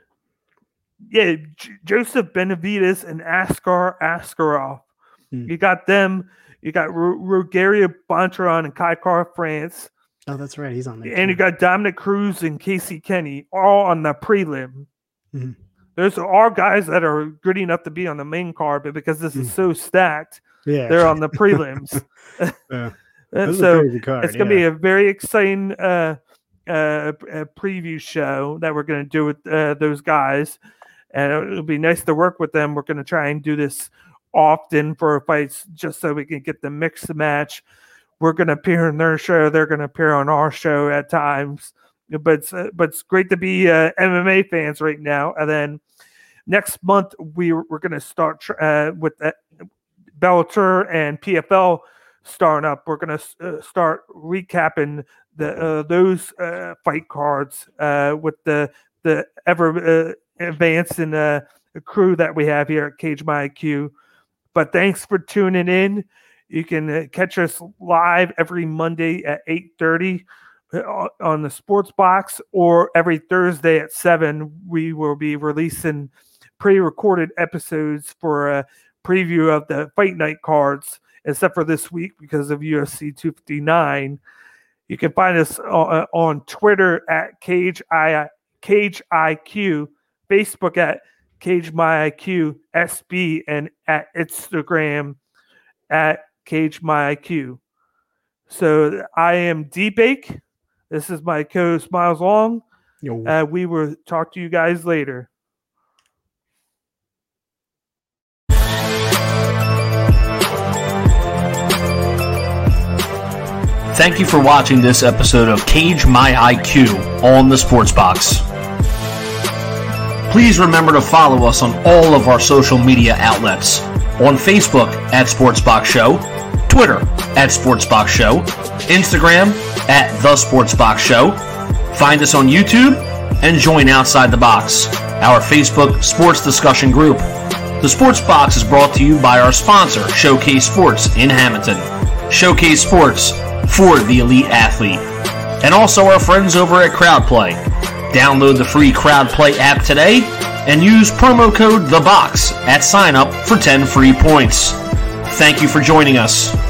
Yeah, J- Joseph Benavidez and Askar Askarov. Hmm. You got them. You got R- Rogerio Bontorin and Kai Kara France. Oh, that's right. He's on there. And too. you got Dominic Cruz and Casey Kenny all on the prelim. Mm-hmm. Those are all guys that are good enough to be on the main card, but because this is so stacked, yeah. they're on the prelims. yeah. So card, it's going to yeah. be a very exciting uh, uh, preview show that we're going to do with uh, those guys. And it'll be nice to work with them. We're going to try and do this often for fights just so we can get the mix match. We're going to appear in their show. They're going to appear on our show at times. But it's, uh, but it's great to be uh, M M A fans right now. And then next month, we, we're going to start uh, with uh, Bellator and P F L starting up. We're going to uh, start recapping the uh, those uh, fight cards uh, with the, the ever... Uh, advancing uh, crew that we have here at Cage My I Q. But thanks for tuning in. You can uh, catch us live every Monday at eight thirty on the Sports Box, or every Thursday at seven. We will be releasing pre-recorded episodes for a preview of the Fight Night cards, except for this week because of U F C two fifty-nine. You can find us on, on Twitter at Cage I Cage I Q, Facebook at Cage My I Q S B, and at Instagram at Cage My I Q. So I am D-Bake. This is my co-host Miles Long. Uh, we will talk to you guys later. Thank you for watching this episode of Cage My I Q on the Sports Box. Please remember to follow us on all of our social media outlets. On Facebook at Sportsbox Show, Twitter at Sportsbox Show, Instagram at The Sportsbox Show. Find us on YouTube and join Outside the Box, our Facebook sports discussion group. The Sports Box is brought to you by our sponsor, Showcase Sports in Hamilton. Showcase Sports for the elite athlete. And also our friends over at CrowdPlay. Download the free CrowdPlay app today and use promo code THEBOX at sign up for ten free points. Thank you for joining us.